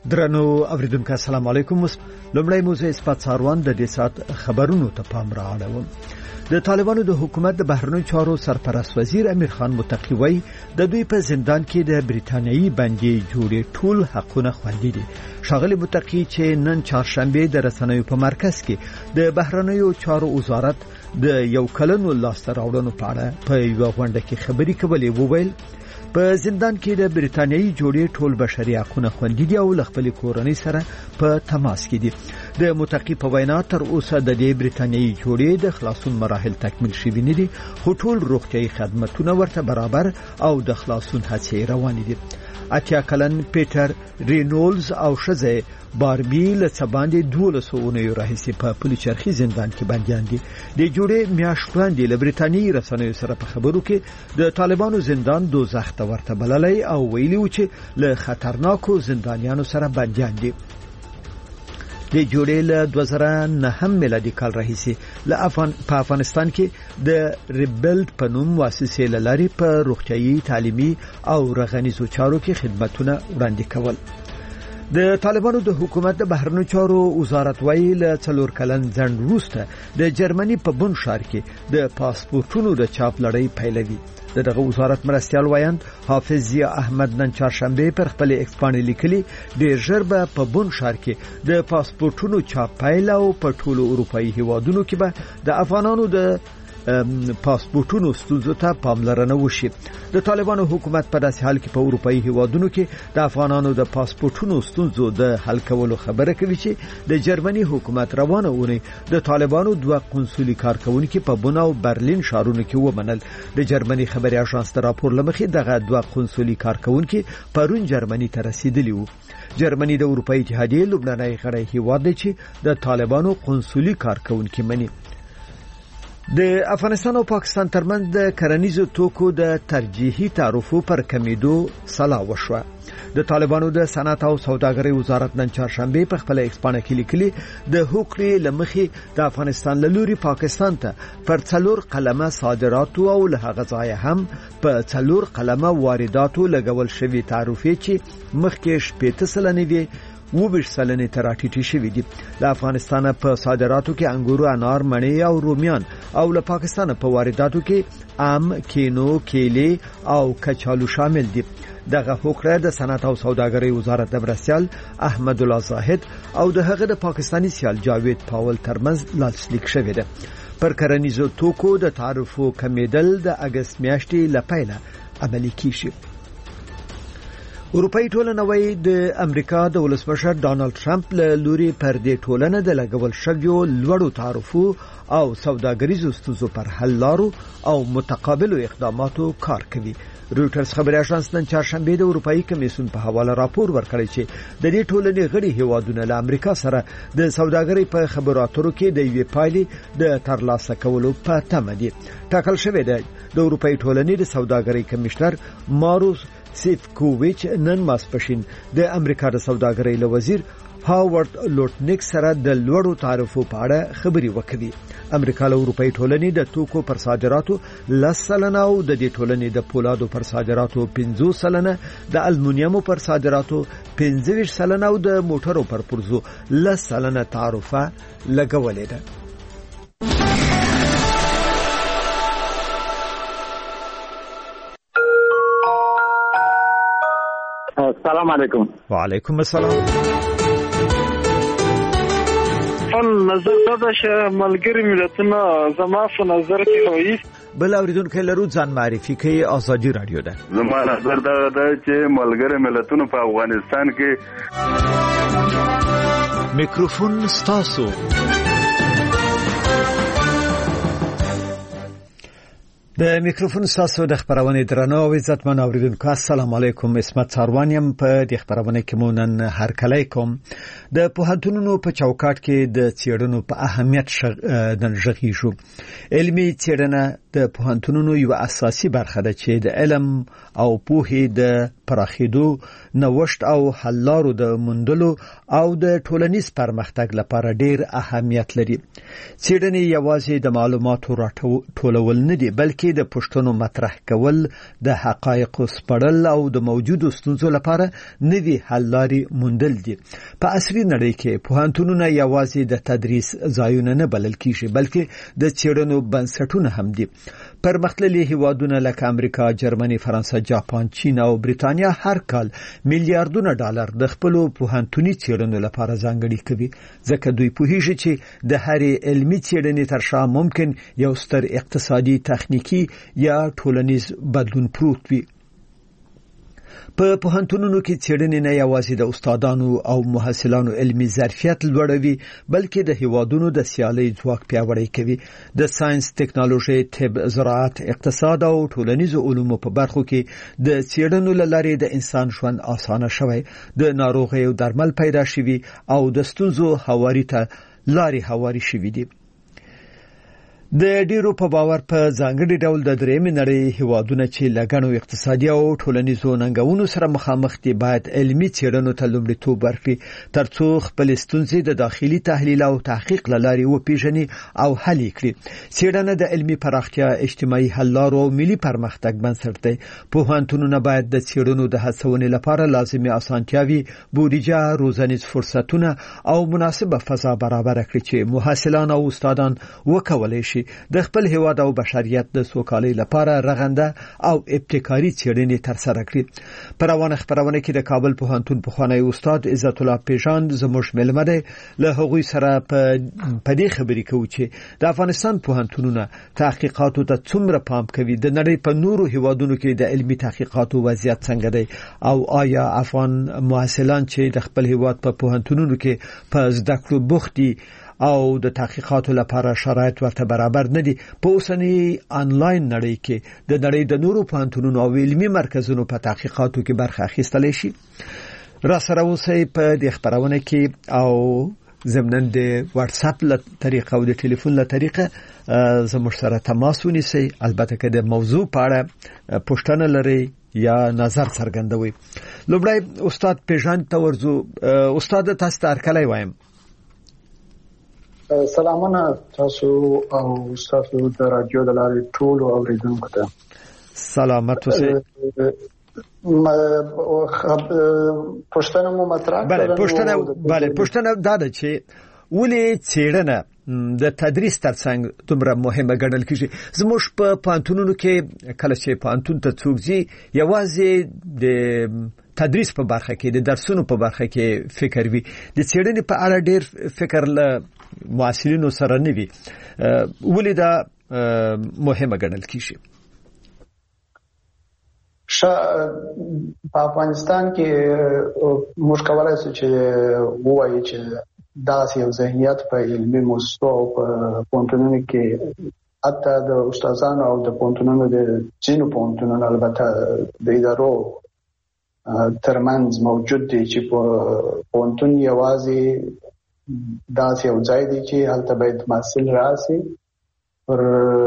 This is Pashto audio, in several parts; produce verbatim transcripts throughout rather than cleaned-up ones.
درنو اوریدونکو السلام علیکم. لومړی موضوع اسپات ساروان د دې سات خبرونو ته پام راوړم. د طالبانو د حکومت د بهرنیو چارو سرپرست وزیر امیر خان متقی وایي د دوی په زندان کې د بریتانیایی بندي جوړې ټول حقونه خوندي دي. ښاغلي متقی چې نن چهارشنبه د رسنیو په مرکز کې د بهرنیو چارو وزارت د یو کلنو لاسته راوړنو په اړه په یو غونډه کې خبري کولې وویل په زندان کې د بریتانیایی جوړې ټول بشري حقونه خوندي دي او خپل کورنۍ سره په تماس کې دي. د متقی په وینا تر اوسه د دې بریتانیایی جوړې د خلاصون مراحل تکمیل شوي نه دي، خو ټول روغتیايي خدماتونه ورته برابر او د خلاصون هڅې روانې دي. اتیا کلن پیټر رینولز او شزه باربی له څباندې دولس اونیو راهیسې په پولیچرخي زندان کې بنديان دي. د جوړې میاشت وړاندې له بریتانیایی رسنیو سره په خبرو کې د طالبانو زندان دوزخ ته ورته بللی او ویلي و چې له خطرناکو زندانیانو سره بنديان دي. د جوړې له دوه زره نهم میلادي کال راهیسې له افغان په افغانستان کې د ریبلډ په نوم مؤسسې لاري په روغتيایي تعلیمي او رغنیزو چارو کې خدماتونه وړاندې کول. د طالبانو د حکومت د بهرنیو چارو وزارت وایي له څلور کلن ځنډ وروسته د جرمني په بون ښار کې د پاسپورتونو د چاپ لړۍ پیلوي. دغه وزارت مرستیال وایند حافظ ضیا احمد نن چهارشنبه پر خپل ایکس باندې لیکلي ډېر ژر به په بون ښار کې د پاسپورتونو چاپ پیل او په ټولو اروپایي هیوادونو کې به د افغانانو د پاسپورتونو ستونزو ته پاملرنه وشي. د طالبانو حکومت په داسې حال کې په اروپایي هیوادونو کې د افغانانو د پاسپورتونو ستونزو د حل کولو خبره کوي چې د جرمني حکومت روانه ونی د طالبانو دوه قونسولي کارکونکو په بون او برلین ښارونو کې ومنل. د جرمني خبري اژانس د راپور لمخې دغه دوه قونسولي کارکونکو پرون جرمني ته رسیدلی وو. جرمني د اروپایي اتحادیې لومړنی غړی هیواد دی چې د طالبانو قونسولي کارکونکو مني. د افغانستان او پاکستان ترمنځ د کرنیزو توکو د ترجیحي تعرفو پر کمیدو سلا وشوه. د طالبانو د صنعت او سوداګرۍ وزارت نن چهارشنبه په خپل ایکس باندې کې لیکلي د هوکړې لمخې د افغانستان له لوري پاکستان ته پر څلور قلمه صادرات او له هغه ځای هم په څلور قلمه وارداتو لګول شوی تعرفې چې مخکې شپږ سلنه وي وبش سلنه تراټیټي شوی دي. د افغانستان په صادراتو کې انګور، انار، مڼې او رومیان او له پاکستان په وارداتو کې ام، کینو، کیلې او کچالو شامل دي. دغه هوکړه د صنعت او سوداګرۍ وزارت د مرستیال احمد الله زاهد او د هغه د پاکستاني سیال جاوید پاول ترمنځ لاسلیک شوی دی. پر کرنیزو توکو د تعرفو کمیدل د اگست میاشتې لپاره عملي کیږي. اروپایي ټولنه وايي د امریکا د ولسمشر ډانلډ ټرمپ له لوري پر دې ټولنه د لګول شویو لوړو تعرفو او سوداګریزو ستونزو پر حل لارو او متقابلو اقداماتو کار کوي. رویټرز خبري اژانس نن چهارشنبه د اروپایي کمیسیون په حواله راپور ورکړی چې د دې ټولنې غړي هیوادونه له امریکا سره د سوداګرۍ په خبرو اترو کې د یوې پایلې د ترلاسه کولو په تمه دي. ټاکل شوی دی د اروپایي ټولنې د سوداګرۍ کمشنر ماروس سیفکوویچ نن ماسپښین د امریکا د سوداګرۍ له وزیر هاورد لوټنیک سره د لوړو تعرفو په اړه خبري وکړي. امریکا له اروپایي ټولنې د توکو پر صادراتو لس سلنه او د دې ټولنې د پولادو پر صادراتو پنځوس سلنه، د المونیمو پر صادراتو پنځه ویشت سلنه او د موټرو پر پرزو لس سلنه تعرفه لګولې ده. السلام علیکم. وعلیکم السلام. نظر دا چې ملګری ملتونه زما په نظر کې وایي بل اوریدونکو لرو ځان معرفي کوي. ازادي رادیو ده. زما نظر دا ده چې ملګری ملتونه په افغانستان کې میکروفون ستاسو. د میکروفون ساسو د خبرونه درنو او عزتمن اوریدونکو السلام علیکم. اسمت ساروانیم په د خبرونه کې مونن هر کله کوم. د پوهنتونونو په چوکاټ کې د څېړنو په اهمیت د ژغی شو. علمي څېړنه د پوهنتونونو یو اساسي برخه ده چې د علم او پوهې د پراخېدو، نوښت او حل لارو د موندلو او د ټولنیز پرمختګ لپاره ډېر اهمیت لري. څېړنې یوازې د معلوماتو راټولول نه دي، بلکې کې د پوښتنو مطرح کول، د حقایقو سپړل او د موجودو ستونزو لپاره نوي حل لارې موندل دي. په عصري نړۍ کې پوهنتونونه یوازې د تدریس ځایونه نه بلل کیږي، بلکې د څېړنو بنسټونه هم دي. پرمختللي هیوادونه لکه امریکا، جرمني، فرانسه، جاپان، چین او بریتانیا هر کال میلیارډونه ډالر د خپل پوهنتوني څېړنو لپاره ځانګړي کوي، ځکه دوی پوهیږي چې د هرې علمي څېړنې تر شا ممکن یو ستر اقتصادي، تخنیکی یا ټولنیز بدلون پروت وي. په پوهنتونونو کې څېړنې نه یوازې د استادانو او محصلانو علمي ظرفیت لوړوي، بلکې د هیوادونو د سیالۍ ځواک پیاوړی کوي. د ساينس، ټکنالوژي، طب، زراعت، اقتصاد او ټولنیزو علومو په برخو کې د څېړنو له لارې د انسان ژوند اسانه شوی، د ناروغیو درمل پیدا شوي او د ستونزو هواري ته لارې هواري شوي دي. د ډیرو په باور په ځانګړي ډول د درېمې نړۍ هیوادونه چې لګڼو اقتصادي او ټولنیزو ننګونو سره مخامخ دي باید علمي څېړنو ته لومړیتوب ورکړي، ترڅو خپل ستونزې د داخلي تحلیل او تحقیق له لارې وپیژني او حل کړي. څېړنه د علمي پراختیا، اجتماعي حل لارو او ملي پرمختګ بنسټ دی. پوهنتونونه باید د څېړنو د هڅونې لپاره لازمي اسانتیاوي، بودیجه، روزنیز فرصتونه او مناسبه فضا برابر کړي چې محصلان او استادان وکولای شي د خپل هیواد او بشریت د سوکالۍ لپاره رغنده او ابتکاري څېړنې ترسره کړي. په روانه خبرونه کې د کابل پوهنتون پخوانی استاد عزت الله پیژاند زموږ ملمه دی. له هغوی سره په دې خبرې کوو چې د افغانستان پوهنتونونه تحقیقاتو ته څومره پام کوي، د نړۍ په نورو هیوادونو کې د علمي تحقیقاتو وضعیت څنګه دی، او آیا افغان محصلان چې د خپل هیواد په پوهنتونونو کې په زده کړو بوخت دي او د تحقیقاتو لپاره شرایط ورته برابر نه دي، په اوسنی انلاین نړۍ کې د نړۍ د نورو پوهنتونونو او علمي مرکزونو په تحقیقاتو کې برخه اخیستلی شي؟ را سره اوسئ په دې خبرونه کې او ضمناً د واتس اپ له طریقه او د ټلیفون له طریقه زموږ سره تماس ونیسئ. البته که د موضوع په اړه پوښتنه لرئ یا نظر څرګندوي. لومړی استاد پیژاند ته ورځو. استاد تاسو ته هرکلی وایم. سلامونه تاسو او تاسو د رادیو د لارې ټولو اوریدونکو ته. سلامت اوسئ. پوښتنه مو مطرح کړه. بله پوښتنه بله پوښتنه دا ده چې ولې څېړنه د تدریس ترڅنګ دومره مهمه ګڼل کیږي؟ زموږ په پوهنتونونو کې کله چې پوهنتون ته څوک ځي یوازې د تدریس په برخه کې، د درسونو په برخه کې فکر وي، د څېړنې په اړه ډېر فکر له محصلینو سره نه وي. ولې دا مهمه ګڼل کیږي؟ په افغانستان کې موږ کولای شو چې ووایو چې داسې یو ذهنیت په علمي مؤسسو او په پوهنتونونو کې، حتی د استادانو او د پوهنتونونو د ځینو پوهنتونونو البته د ادارو ترمنځ موجود دی چې په پوهنتون یوازې داسې یو ځای دی چې هلته باید محصل راسي، پر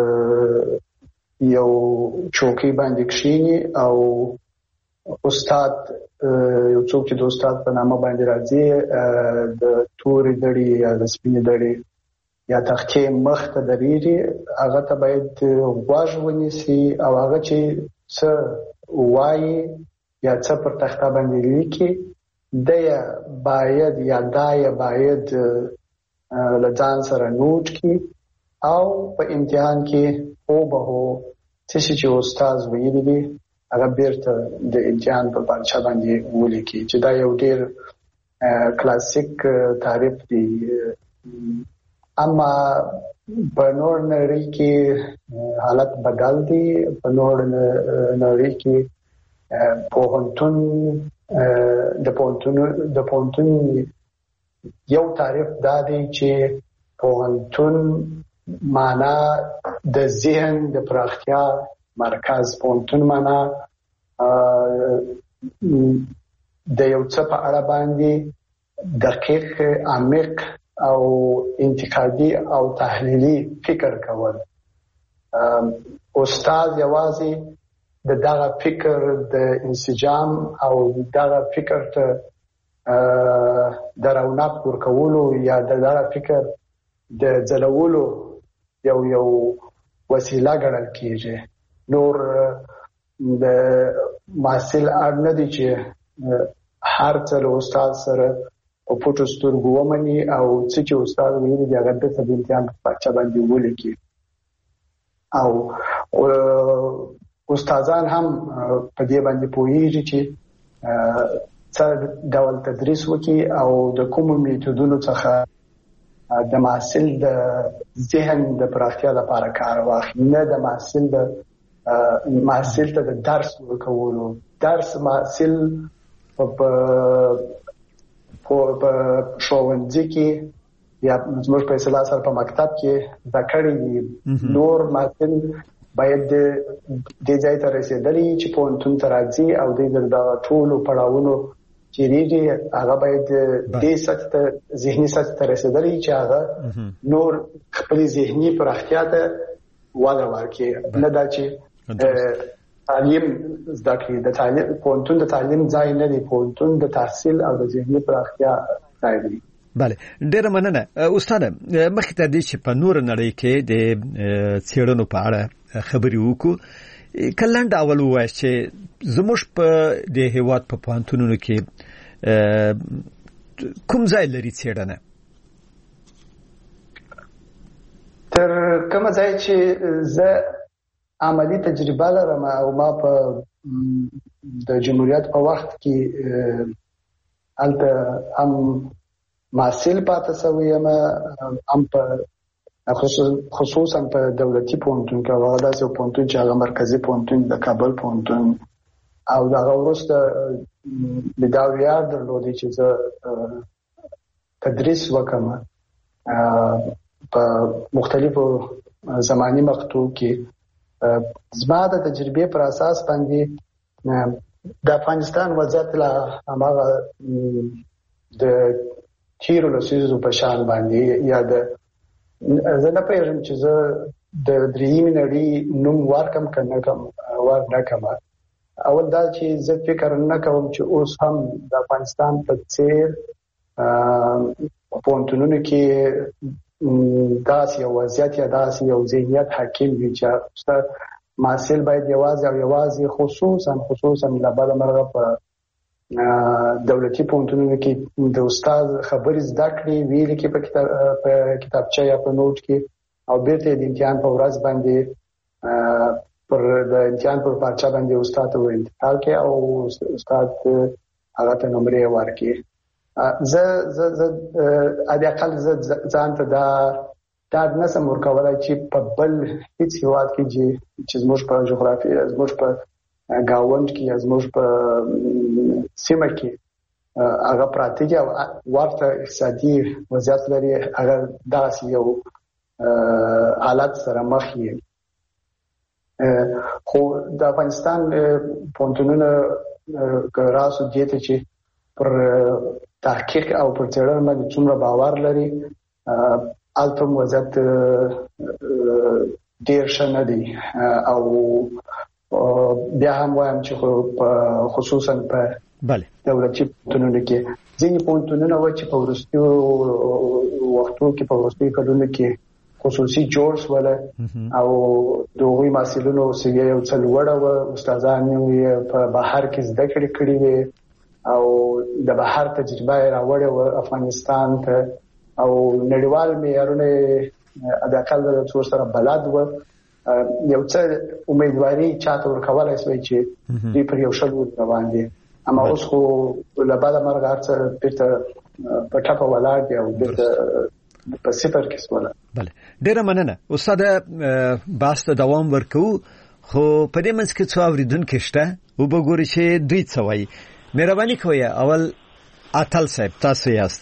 یو چوکۍ باندې کښېني او استاد یو څوک چې د استاد په نامه باندې راځي د تورې دړې یا د سپینې دړې یا تختې مخ ته درېږي، هغه ته باید غوږ ونیسي او هغه چې څه وایي یا څه پر تخته باندې لیکي دیا باید یا دایا باید له ځان سره نوټ کړي او په امتحان کې او به هو څه چې استاد ویلي دي هغه بیرته د امتحان په پارچه باندې ولیکي، چې دا یو ډېر کلاسیک تعریف دی. اما په نور نړۍ کې حالت بدل دی. په نور نړۍ کې پوهنتون د پوهنتون د پوهنتون یو تعریف دا دی چې پوهنتون معنا د ذهن د پراختیا مرکز، پوهنتون معنا د یو څه په اړه باندې دقیق، عمیق او انتقادي او تحلیلي فکر کول. استاد یوازې د دغه فکر د انسجام او دغه فکر ته د رونق ورکولو یا د دغه فکر د ځلولو یو یو وسیله ګڼل کیږي. نور د محصل اړ نه دي چې هر څه له استاد سره په پټو سترګو ومني او څه چې استاد ویلي دي هغه د امتحان په پاچا باندې ولیکي. او استادان هم په دې باندې پوهیږي چې څه ډول تدریس وکړي او د کومو میتودونو څخه د محصل د ذهن د پراختیا لپاره کار واخلي، نه د محصل د محصل ته د درس ورکولو. درس محصل په په ښوونځي کې یا زموږ په اصطلاح سره په مکتب کې زده کړي دي. نور محصل باید د ځای ته رسیدلی چې پوهنتون ته راځي او د ټولو پړاوونو چې ریږي هغه باید د سطح ته ذهني سطح ته رسیدلی چې هغه نور خپل ذهني پراختیا ته وده ورکړي، نه دا چې تعلیم زده کړي. د تعلیم پوهنتون د تعلیم ځای نه دی، پوهنتون د تحصیل او د ذهني پراختیا ځای دی. بله، ډیره مننه استاد. مخکې ته دې چې په نور نړۍ کې د څېړنو په اړه خبرې وکړو، کلند اول وایي چې زموږ په د هیواد په پوهنتونونو کې کوم ځای لري څېړنه؟ تر کومه ځای چې زه عملی تجربه لرم او ما په د جمهوریت په وخت کې هلته هم محصل پاتې شوی یم، هم په خصوصا په دولتي پوهنتون کې هغه داسې پوهنتون چې هغه مرکزي پوهنتون د کابل پوهنتون، او دغه وروسته مې دا ویاړ درلودی چې زه تدریس وکړم په مختلفو زماني مقطعو کې. زما د تجربې پر اساس باندې د افغانستان وضعیت لا هغه د تیرو لسیزو په شان باندې یا د زه نه پوهېږم چې زه د درېیمې نړۍ نوم ورکم که نه کم ور نه کم. اول دا چې زه فکر نه کوم چې اوس هم د افغانستان په څېر پوهنتونونو کې داسې یو وضعیت یا داسې یو ذهنیت حاکم وي چې محصل باید یوازې او یوازې خصوصا خصوصا له بده مرغه په دولتي پوهنتونونو کې د استاد خبرې زده کړي، ویلي کې په کتابچه یا په نوټ کې، او بیرته د امتحان په ورځ باندې پر د امتحان پر پارچه باندې استاد ته انتقال کوي او استاد هغه ته نمرې ورکړي. زه زه زه د اقل زه ځان ته دا ډاډ نشم ورکولی چې په بل هېڅ هېواد کې چې زموږ په جغرافیه، زموږ په ګاونډ کې یا زموږ په سیمه کې هغه پراته دي او ورته اقتصادي وضعیت لري، هغه داسې یو حالت سره مخ یې. خو د افغانستان پوهنتونونه که راسو دې ته چې پر تحقیق او پر څېړنه باندې څومره باور لري، هلته هم وضعیت ډېر ښه نه دی. او بیا هم وایم چې خصوصا په دولتي پوهنتونونو کې ځینې پوهنتونونه وو چې په وروستیو وختو کې په وروستیو کلونو کې خصوصي جوړ شول او د هغوی محصلینو سویه یو څه لوړه وه، استادان یې په بهر کې زده کړې کړې وې او د بهر تجربه یې راوړې وه افغانستان ته، او نړیوال معیارونه د اقل د څو سره بلد وه. یو څه امیدواري چاته ورکولی شوی چې دوی پر یو ښه لور روان دي، اما اوس خو له بده مرغه هر څه بېرته په ټپه ولاړ دي او بېرته په صفر کې شوله. بله، ډېره مننه استاد. بحث ته دوام ورکوو، خو په دې منځ کې څو اورېدونکي شته، وبګورئ چې دوی څه وایي. مهرباني کوئ اول اتل صاحب تاسو یاست.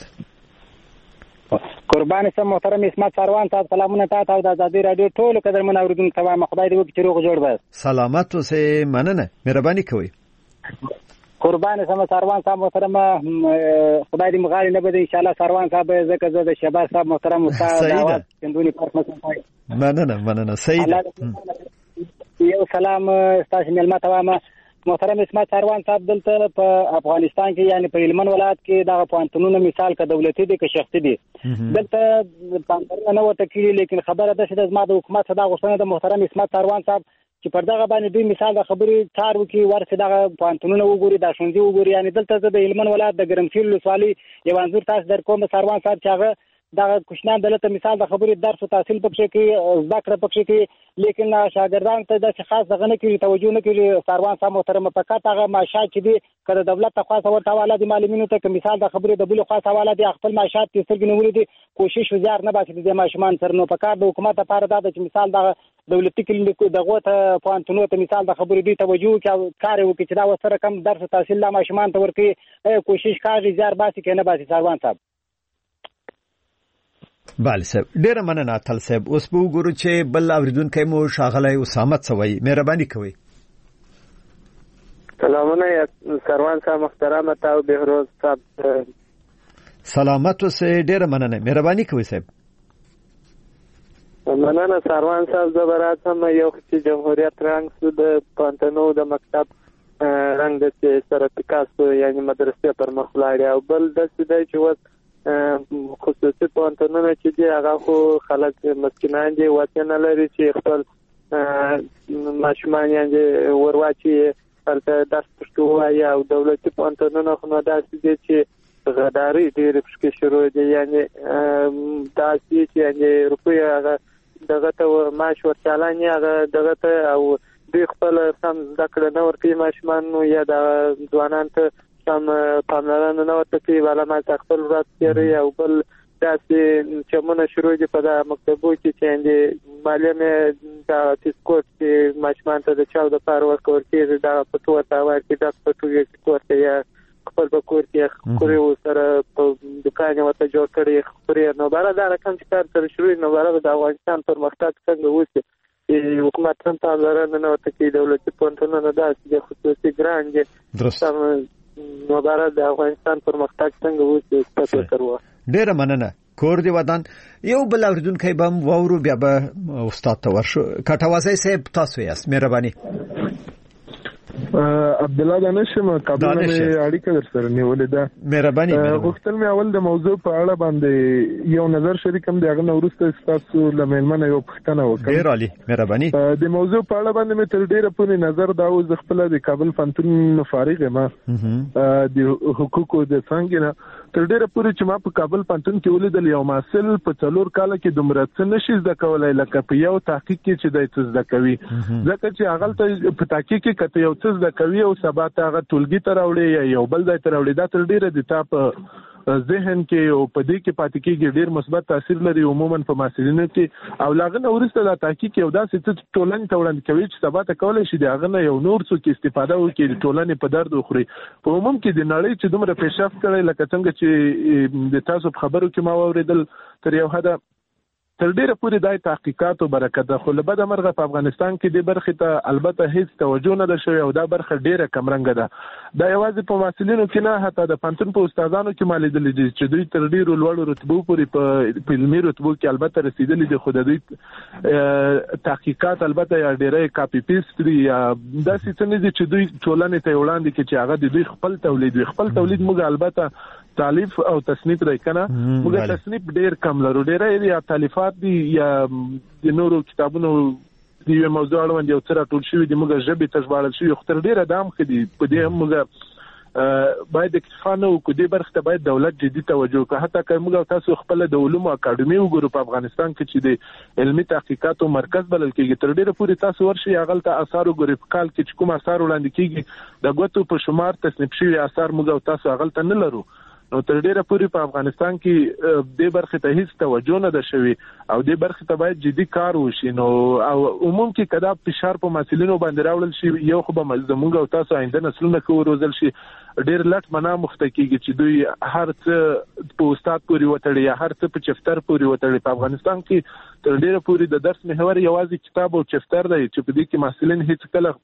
قربان سم محترم اسمت سروان صاحب، سلامونه تاسو او د آزادۍ رادیو ټولو قدرمن اوریدونکو ته وایم، خدای دې وکړي چې روغ جوړ به سلامت اوسئ. مننه، مهرباني کوئ. قربان سم سروان صاحب محترم، خدای دې مغالي نه بده ان شاء الله. سروان صاحب زکه زه د شهباز صاحب محترم استاد دعوت کندونی پارک مسئله. مننه مننه. صحیح ده. یو سلام تاسو ملما ته وایم. محترم اسمت سروان صاحب دلته په افغانستان کې یعنی په هلمند ولایت کې دغه پوهنتونونه مثال که دولتي دي که شخصي دي دلته پاملرنه نه ورته کېږي، لیکن خبره ده چې زما د حکومت څخه دا غوښتنه د محترم اسمت سروان صاحب چې پر دغه باندې دوی مثال د خبرې کار وکړي، ورسې دغه پوهنتونونه وګوري، دا ښوونځي وګوري. یعنی دلته زه د هلمند ولایت د ګرمسیر ولسوالۍ یو انځور تاسو در کوم سروان صاحب چې هغه دغه کوچنیان دلته مثال د خبرې درس او تحصیل پکې کوي، زده کړه پکې کوي، لیکن شاګردان ته داسې خاص دغه نه کوي، توجه نه کوي. سروان صاحب محترم فقط هغه معاشات چې دي که د دولت ته خاصه ورته حواله دي معلمینو ته، که مثال د خبرې د بلو خاص حواله دي خپل معاشات یې سترګې نیولې دي، کوشش وزار نه باسي د دې ماشومان سره. نو په کار د حکومت لپاره دا ده چې مثال دغه دولتي کلینیکو دغو ته پوهنتونونو ته مثال د خبرې دوی توجه وکړي او کار یې وکړي چې دا ورسره کم درس او تحصیل دا ماشومان ته ورکوي، کوشش کار زیار باسي که نه باسي. سروان صاحب بله صاحب ډیره مننه اتل صاحب. اوس به وګورو چې بل اوریدونکی مو ښاغلی اسامت سوی، مهرباني کوئ. سلامونه سروان صاحب محترم تاو بهروز صاحب. سلامت اوسئ، ډیره مننه، مهرباني کوئ صاحب. مننه سروان صاحب. زه به راځم یو چې جمهوریت رنګ سو د پوهنتونو د مکتب رنګ د سرتیکاسو یعنی مدرسې پر مخ لاړې، او بل داسې دی چې اوس خصوصي پوهنتونونه چې دي هغه خو خلک مسکینان دي، وسې نه لري چې خپل ماشومان یعنې ور واچوي هلته درس پکې ووایي، او دولتي پوهنتونونه خو نو داسې دي چې غداري ډېرې پکې شروع دي، یعنې داسې چې یعنې روپۍ هغه دغه ته معاش ورچالانې هغه دغه ته، او دوی خپل سم زده کړه نه ورکوي ماشومانو یا د ځوانانو ته سم پاملرنه نه ورته کوي، والا ما خپل ورځ تېروي. او بل داسې چمونه شروع دي په دغه مکتبو کې چې یعنې معلم یې دغه تسکوټ چې ماشومان ته د چاو دپاره ورکول کېږي دغه په تو ورته ورکړي، ډک په تو یې کور ته یا خپل په کور کې خورې ورسره په دوکان یې ورته جوړ کړي خورې. نو بهره دا رقم چې کار سره شروع نو بهره د افغانستان پرمختګ څنګه وشي چې حکومت هم پاملرنه نه ورته کوي، دولتي پوهنتونونه داسې دي خصوصي ګران دي، نو بهره د افغانستان پرمختګ څنګه وشي ستاسو فکر و. ډیره مننه. کور دی ودان یو بل اوریدونکی به هم واورو، بیا به استاد ته ورشو. کټوازی صاحب تاسو یاست، مهرباني. عبد الله دانشم کابل مې اړیکه در سره نیولې ده، مهرباني. غوښتل مې اول د موضوع په اړه باندې یو نظر شریکم، دغه نو وروسته تاسو لمنمنه یو پښتنه وکړم. ډیر عالی، مهرباني. د موضوع په اړه باندې مې تر ډیره پورې نظر دا و، زه خپل د کابل پوهنتون فارغ یم د حقوقو د څنګه نه، تر ډیره پورې چې ما په کابل پوهنتون کې ولیدل یو محصل په څلور کال کې دومره څه نشي زده کولای لکه په یو تحقیق کې چې د څه زده کوي، ځکه چې هغه ته په تحقیق کې کته یو څه زده کوي او سبا ته هغه ټولګي ته راوړي یا یو بل ځای ته راوړي، دا تر ډیره د تا په ذهن کې او په دې کې پاتې کېږي، ډیر مثبت تاثیر لري عموما په محصلینو کې. او لاغه نو ورسته د تحقیق یو داسې څه ټولنې ته وړاندې کوي چې سبا ته کولای شي دغه نه یو نور څه کې استفاده وکړي، ټولنې په درد وخوري. په عموم کې د نړۍ چې دومره پیشرفت کړي لکه څنګه چې د تاسو په خبرو کې ما واوریدل تر یو حد تر ډیره پورې دای تحقیقات او برکت ده، خو له بده مرغه په افغانستان کې د برخې ته البته هیڅ توجه نه ده شوې او دا برخه ډیره کمرنګه ده. دا یوازې په محصلینو کې نه، حتی د پوهنتون په استادانو کې ما لیدلي دي چې دوی تر ډیرو لوړو رتبو پورې په علمي رتبو کې البته رسیدلي دي، خو د دوی تحقیقات البته یا ډیره کاپی پیسټ دي یا داسې څه نه دي چې دوی ټولنې ته وړاندې کړي چې هغه د دوی خپل تولید وي. خپل تولید موږ البته تالیف او تصنیف دی کنه، موږ تصنیف ډیر کم لرو، ډیره یا تالیفات دي یا د نورو کتابونو د یو موضوع اړوند یو څه راټول شوي دي، موږ ژبې ته ژباړل شوي، خو تر ډیره دام خدي په دې هم موږ باید اکتفا نه وکړو، دې برخه ته باید دولت جدي توجه وکړي. حتی که موږ تاسو خپل د علومو اکاډمي وګورو په افغانستان کې چې د علمي تحقیقاتو مرکز بلل کېږي، تر ډیره پورې تاسو ورشي هغه ته آثار وګورئ، په کال کې چې کوم آثار وړاندې کېږي د ګوتو په شمار تصنیف شوي آثار موږ تاسو هغه ته نه لرو. نو تر ډیره پورې په افغانستان کې دې برخه ته هیڅ توجه نه ده شوی او دې برخه ته باید جدي کار وشي. نو او عموم کې کدا فشار په مسلینو باندې راوړل شي، یو خو به زموږ او تاسو آینده نسلونه کې وروزل شي، ډیر لټ منا مخته کېږي چې دوی هر څه په استاد پورې وتړي یا هر څه په چفتر پورې وتړي. په افغانستان کې تر ډیره پورې د درس محور یوازې کتاب او چفتر دی چې په دې کې محصلین هیڅ کله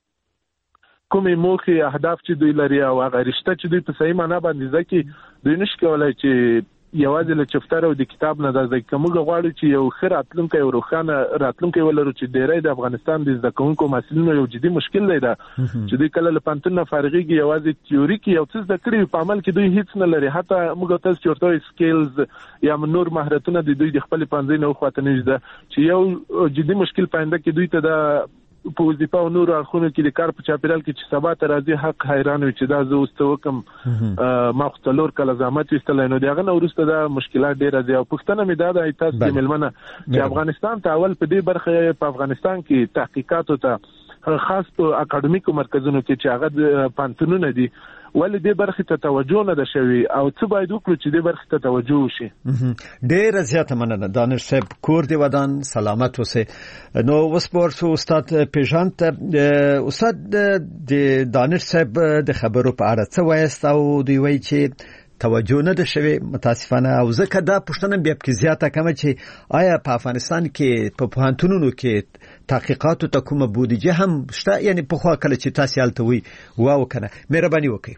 کومې موخې اهداف چې دوی لري او هغه رشته چې دوی په صحیح معنا باندې ځکه دوی نشي کولای چې یوازې له چفتر او د کتاب نه د کومه غواړي چې یو ښه راتلونکی او روښانه راتلونکی ولرو چې ډیری د افغانستان د زده کوونکو محصلینو یو جدي مشکل دی دا چې دوی کله له پانتون نه فارغېږي یوازې تیوري کې یو څه زده کړي په عمل کې دوی هیڅ نه لري حتی موږ تاسو چې ورته سکیلز یا نور مهارتونه د دوی د خپل پنځه نه خواته نه زده چې یو جدي مشکل پاینده کې دوی ته د په وظیفه او نور اخونو کې د کار په چاپیرال کې چې سبا ته راځي حق حیران وي چې دا زه اوس ته وکم ما خو څلور کاله زحمت ویستلی نو د هغه نه وروسته دا مشکلات ډېره دي او پوښتنه مې دا ده تاسو د مېلمنه چې افغانستان ته اول په دې برخه په افغانستان کې تحقیقاتو ته خاص په اکاډمیکو مرکزونو کې چې هغه د پانتونونه دي ولې دې برخې ته توجه نه ده شوې او څه باید وکړو چې دې برخې ته توجه وشي؟ ډېره زیاته مننه دانش صاحب، کور دې ودان سلامت اوسئ. نو اوس به ورسو استاد پیژاند ته. استاد د دانش صاحب د خبرو په اړه څه وایست او دوی وایي چې توجه نه ده شوې متاسفانه او ځکه دا پوښتنه بیا پکې زیاته کومه چې آیا په افغانستان کې په پوهنتونونو کې تحقیقاتو ته کومه بودیجه هم شته؟ یعنی په خوا کله چې تاسو هلته وي واو کنه مهرباني وکړئ.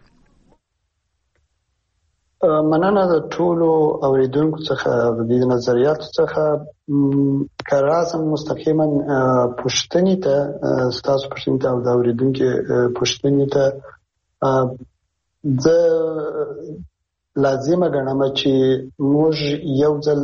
مننه د ټولو اوریدونکو څخه د دې نظریاتو څخه که راځم مستقیما پوښتنې ته ستاسو پوښتنې ته او د اوریدونکو پوښتنې ته زه لازمه ګڼم چې موږ یو ځل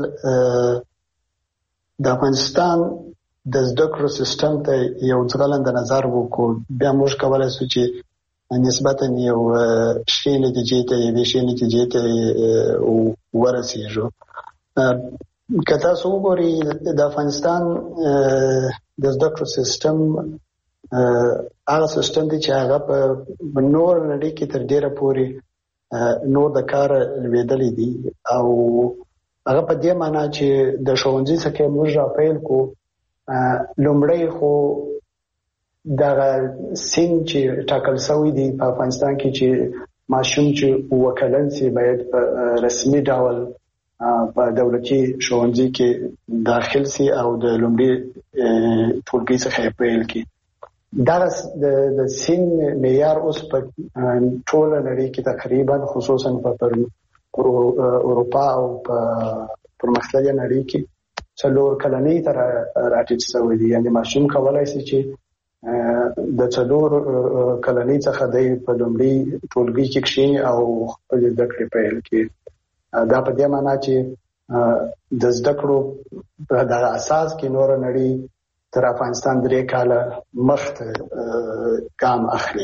د افغانستان د زده کړو سیستم ته یو ځلنده نظر وکړو، بیا موږ کولی شو چې نسبتا یو ښې نتیجې ته یوې ښې نتیجې ته ورسېږو. که تاسو وګورئ د افغانستان د زده کړو سیستم هغه سیستم دی چې هغه په نور نړۍ کې تر ډېره پورې نور د کار لوېدلی دی او هغه په دې معنا چې د ښوونځي څخه موږ راپیل کړو. لومړی خو دغه سن چې ټاکل شوی دی په افغانستان کې چې ماشوم چې اووه کلن سي باید په رسمي ډول په دولتي ښوونځي کې داخل سي او د لومړي ټولګي څخه پیل کړي. دا د سن معیار اوس په ټوله نړۍ کې تقریبا خصوصا په اروپا او په پرمختللې نړۍ کې څلور کلنۍ ته راټیټ شوی دی. یعنې ماشوم کولی شي چې د څلور کلنۍ څخه دی په لومړي ټولګي کې کښېني او خپلې زده کړې پیل کړي. دا په دې معنا چې د زده کړو په دغه اساس کې نوره نړۍ تر افغانستان درې کاله مخته ګام اخلي.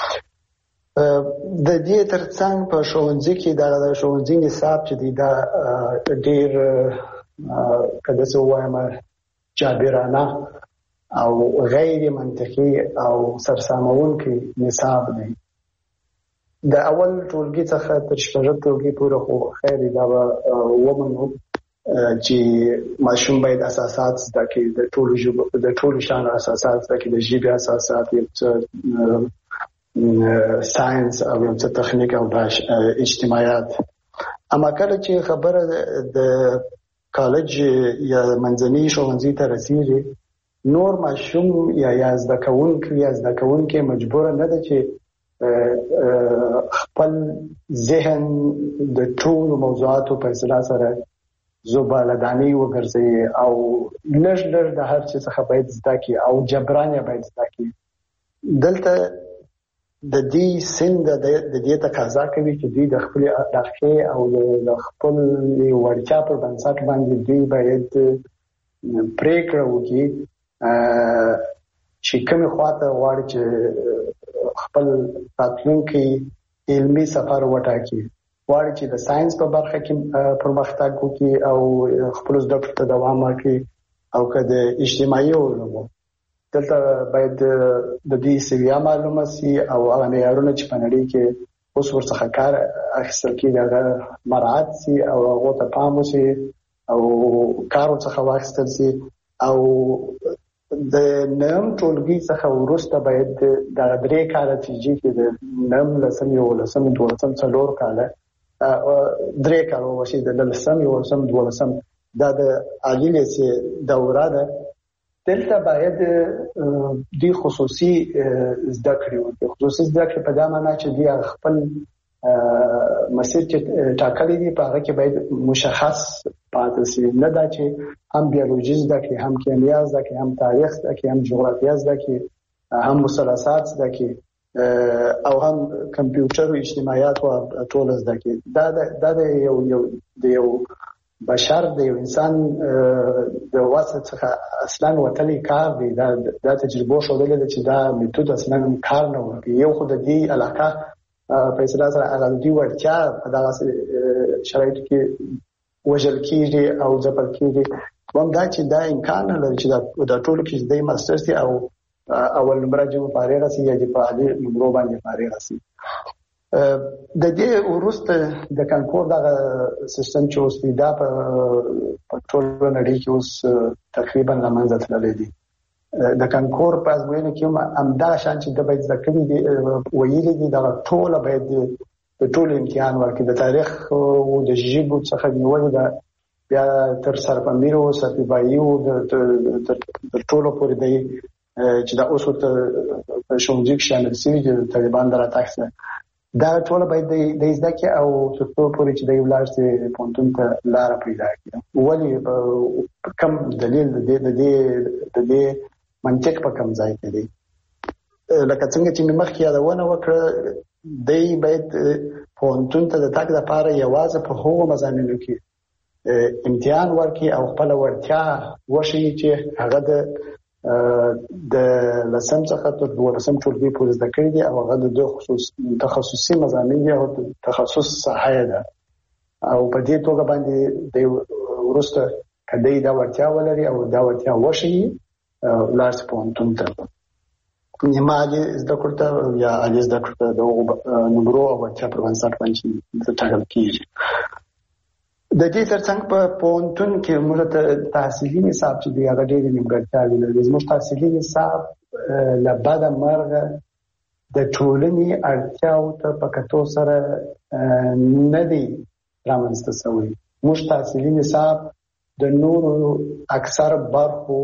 د دې ترڅنګ په ښوونځي کې د ښوونځي نصاب چې دی دا ډېر که داسې ووایم جابرانه او غیر منطقي او سرسامونکی نصاب دی. د اول ټولګي څخه تر شپږم ټولګي پورې خو خیر دا به ومنو چې ماشوم باید اساسات زده کړي، د ټولو ژبو د ټولو شان اساسات زده کړي، د ژبې اساسات، یو څه ساينس او یو څه تخنیک او اجتماعیات. اما کله چې خبره د کالج یا منځني ښوونځي ته رسیږي نور ماشوم یا یا زده کوونکی یا زده کوونکی مجبور نه ده چې خپل ذهن د ټولو موضوعاتو په اصطلاح سره زبالدانی وګرځي او لږ لږ د هر څه څخه باید زده کړي او جبران یې باید زده کړي. دلته د دې سن د دې تقاضا کوي چې دوی د خپل علاقې او د خپل وړتیا پر بنسټ باندې دوی باید پریکړه وکړي چې کومه خواته غواړي چې خپل راتلونکي علمي سفر وټاکي، غواړي چې د ساينس په برخه کې پرمختګ وکړي او خپل زده کړو ته دوام ورکړي او که د اجتماعي علومو دلته باید د دې سویا معلومه سي او هغه معیارونه چې په نړۍ کې اوس ورڅخه کار اخیستل کېږي هغه مراعات سي او هغو ته پام وسي او کار ورڅخه واخیستل سي. او د نهم ټولګي څخه وروسته باید د درې کاله نتیجې کې د نهم لسم یولسم دولسم څلور کاله درې کاله وشي د لسم یولسم دولسم دا د عالي لیسې دوره ده. دلته باید د خصوصي زده کړې وکړي. خصوصي زده کړې په دا معنا چې دوی خپل مسیر چې ټاکلي دي په هغه کې باید مشخص پاتې شي، نه دا چې هم بیولوژي زده کړي، هم کیمیا زده کړي، هم تاریخ زده کړي، هم جغرافیه زده کړي، هم مثلثات زده کړي او هم کمپیوټر او اجتماعیات او ټول زده کړي. دا دا د یو یو د یو بشر د یو انسان د واسطه څخه اصلا وتلی کار دی. دا د تجربو شوړل چې دا میتود اصلا کار نه ورکي. یو خو د دې علاقه په اصطلاح سره هغه دی ورچا په دغه شرایطو کې وژل کیږي او ځپل کیږي. هم دا چې دا امکان لري چې دا ټول کې د ماسترز او اول نمبر جمع فارغ سي یا د پالي نمبر باندې فارغ سي. د دې ورسته د کانکور دغه سیستم چې اوس دا په ټول نړۍ کې اوس تقریبا لمنځه تللی دی. د کانکور په ازموینه کې هم همدا شان چې د باید ذکر دي ویلي دي دا ټول باید د ټول امتحان ورکړي، د تاریخ او د ژبو څخه نیول دا بیا تر سرپندیر او سرتیبایي او د ټولو پورې دی چې دا اوس ته شونځیک شامل شي د طالبان دراتښت دا ټول باید د زده کې او تر څو پورې چې د یو لار ته پونتون ته لار پیدا کړي. ولی کم دلیل د دې د دې منطق په کم ځای کې دی. لکه څنګه چې مخکې یادونه وکړه دی باید پونتون ته د تاګ لپاره یوازې په هغو مضامینو کې امتحان ورکړي او خپل ورتیا وشي چې هغه د د لسم څخه تر دولسم ټولګي پورې زده کړي دي او هغه د خصوص تخصصي مضامین دي او تخصص صحه ده او په دې توګه باندې د ورسته کدی دا ورتیا ولري او دا ورتیا وشي لارس پونتون ته نیمه علی زده کړه یا علی زده کړه د نمبرو او ورتیا پر بنسټ باندې ټاکل کیږي. د دې ترڅنګ په پونتون کې موږ ته تحصیلي نصاب چې دی هغه ډېر نیمګړتیاوې لري. زموږ تحصیلي نصاب له بعده مرغه د ټولنې اړتیاو ته په کتو سره نه دی رامنځته شوی. موږ تحصیلي نصاب د نورو اکثر برخو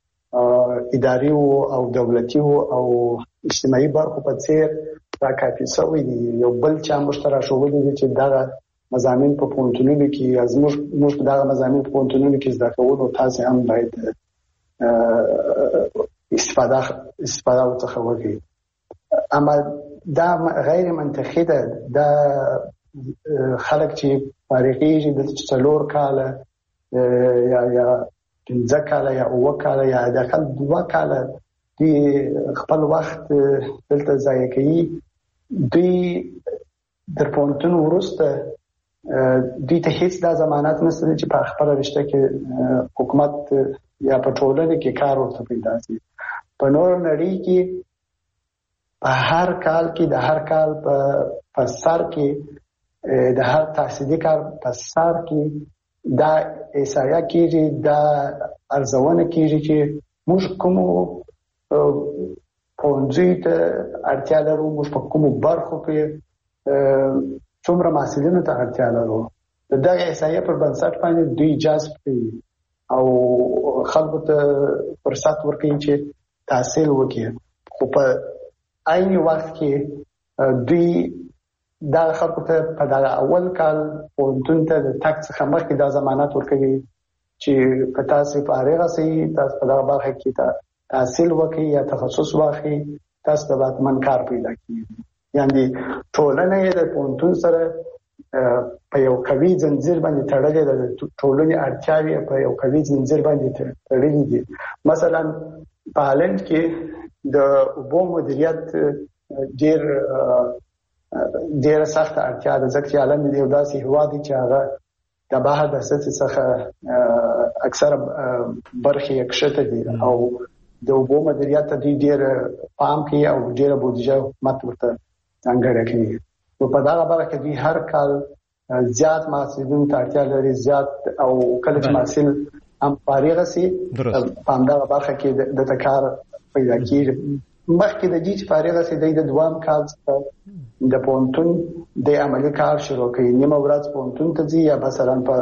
اداري او دولتي او اجتماعي برخو په څیر راکافي شوی دی. یو بل چا مشترک شوی دی چې دا مضامین په پونتونونو کې از موږ موږ په دغه مضامین په پونتونونو کې زده کوو، تاسو هم باید استفاده استفاده وکړئ وکړي. اما دا غیر منطقي ده. دا خلک چې فارغېږي د څلور کاله یا یا پنځه کاله یا اووه کاله یا داخل دوه کاله دوی خپل وخت دلته ضایع کوي. دوی در پونتون وروسته دوی ته هیڅ دا ضمانت نشته چې په خپل رشته کې حکومت یا په ټولنه کې کار ورته پیدا شي. په نور نړۍ کې په هر کال کې د هر کال په سر کې د هر تحصیلي کار په سر کې دا احصایه کېږي، دا ارزونه کېږي چې موږ کومو پوهنځیو ته اړتیا لرو، موږ په کومو برخو کې څومره محصلینو ته اړتیا لرو. د دغه احصایې پر بنسټ باندې دوی جذب کوي او خلکو ته فرصت ورکوي چې تحصیل وکړي. خو په عین وخت کې دوی دا خلکو ته په دغه اول کال پوهنتون ته د تګ څخه مخکې دا ضمانت ورکوي چې که تاسو فارغ شئ، تاسو په دغه برخه کې تحصیل وکړئ یا تخصص واخلئ، تاسو به حتماً کار پیدا کړئ. یعنی ټولنه یې د پوهنتون سره په یو قوي ځنځیر باندې تړلې ده. ټولنې اړتیاوې په یو قوي ځنځیر باندې تړلې دي. مثلا په هالند کې د اوبو مدیریت ډېر ډېره سخته اړتیا ده، ځکه چې هالند یو داسې هېواد دی چې هغه د بحر د سطحې څخه اکثره برخې یې کښته دي او د اوبو مدیریت ته دوی ډېر پام کوي او ډېره بودیجه حکومت ورته ځانګړې کوي. نو په دغه برخه کې دوی هر کال زیات محصلینو ته اړتیا لري، زیات او کله چې محصل هم فارغ شي په همدغه برخه کې د کار پیدا کېږي. مخکې د دې چې فارغ شي د دوام کال څخه د پوهنتون د عملي کار شروع کوي. نیمه ورځ پوهنتون ته ځي یا مثلا په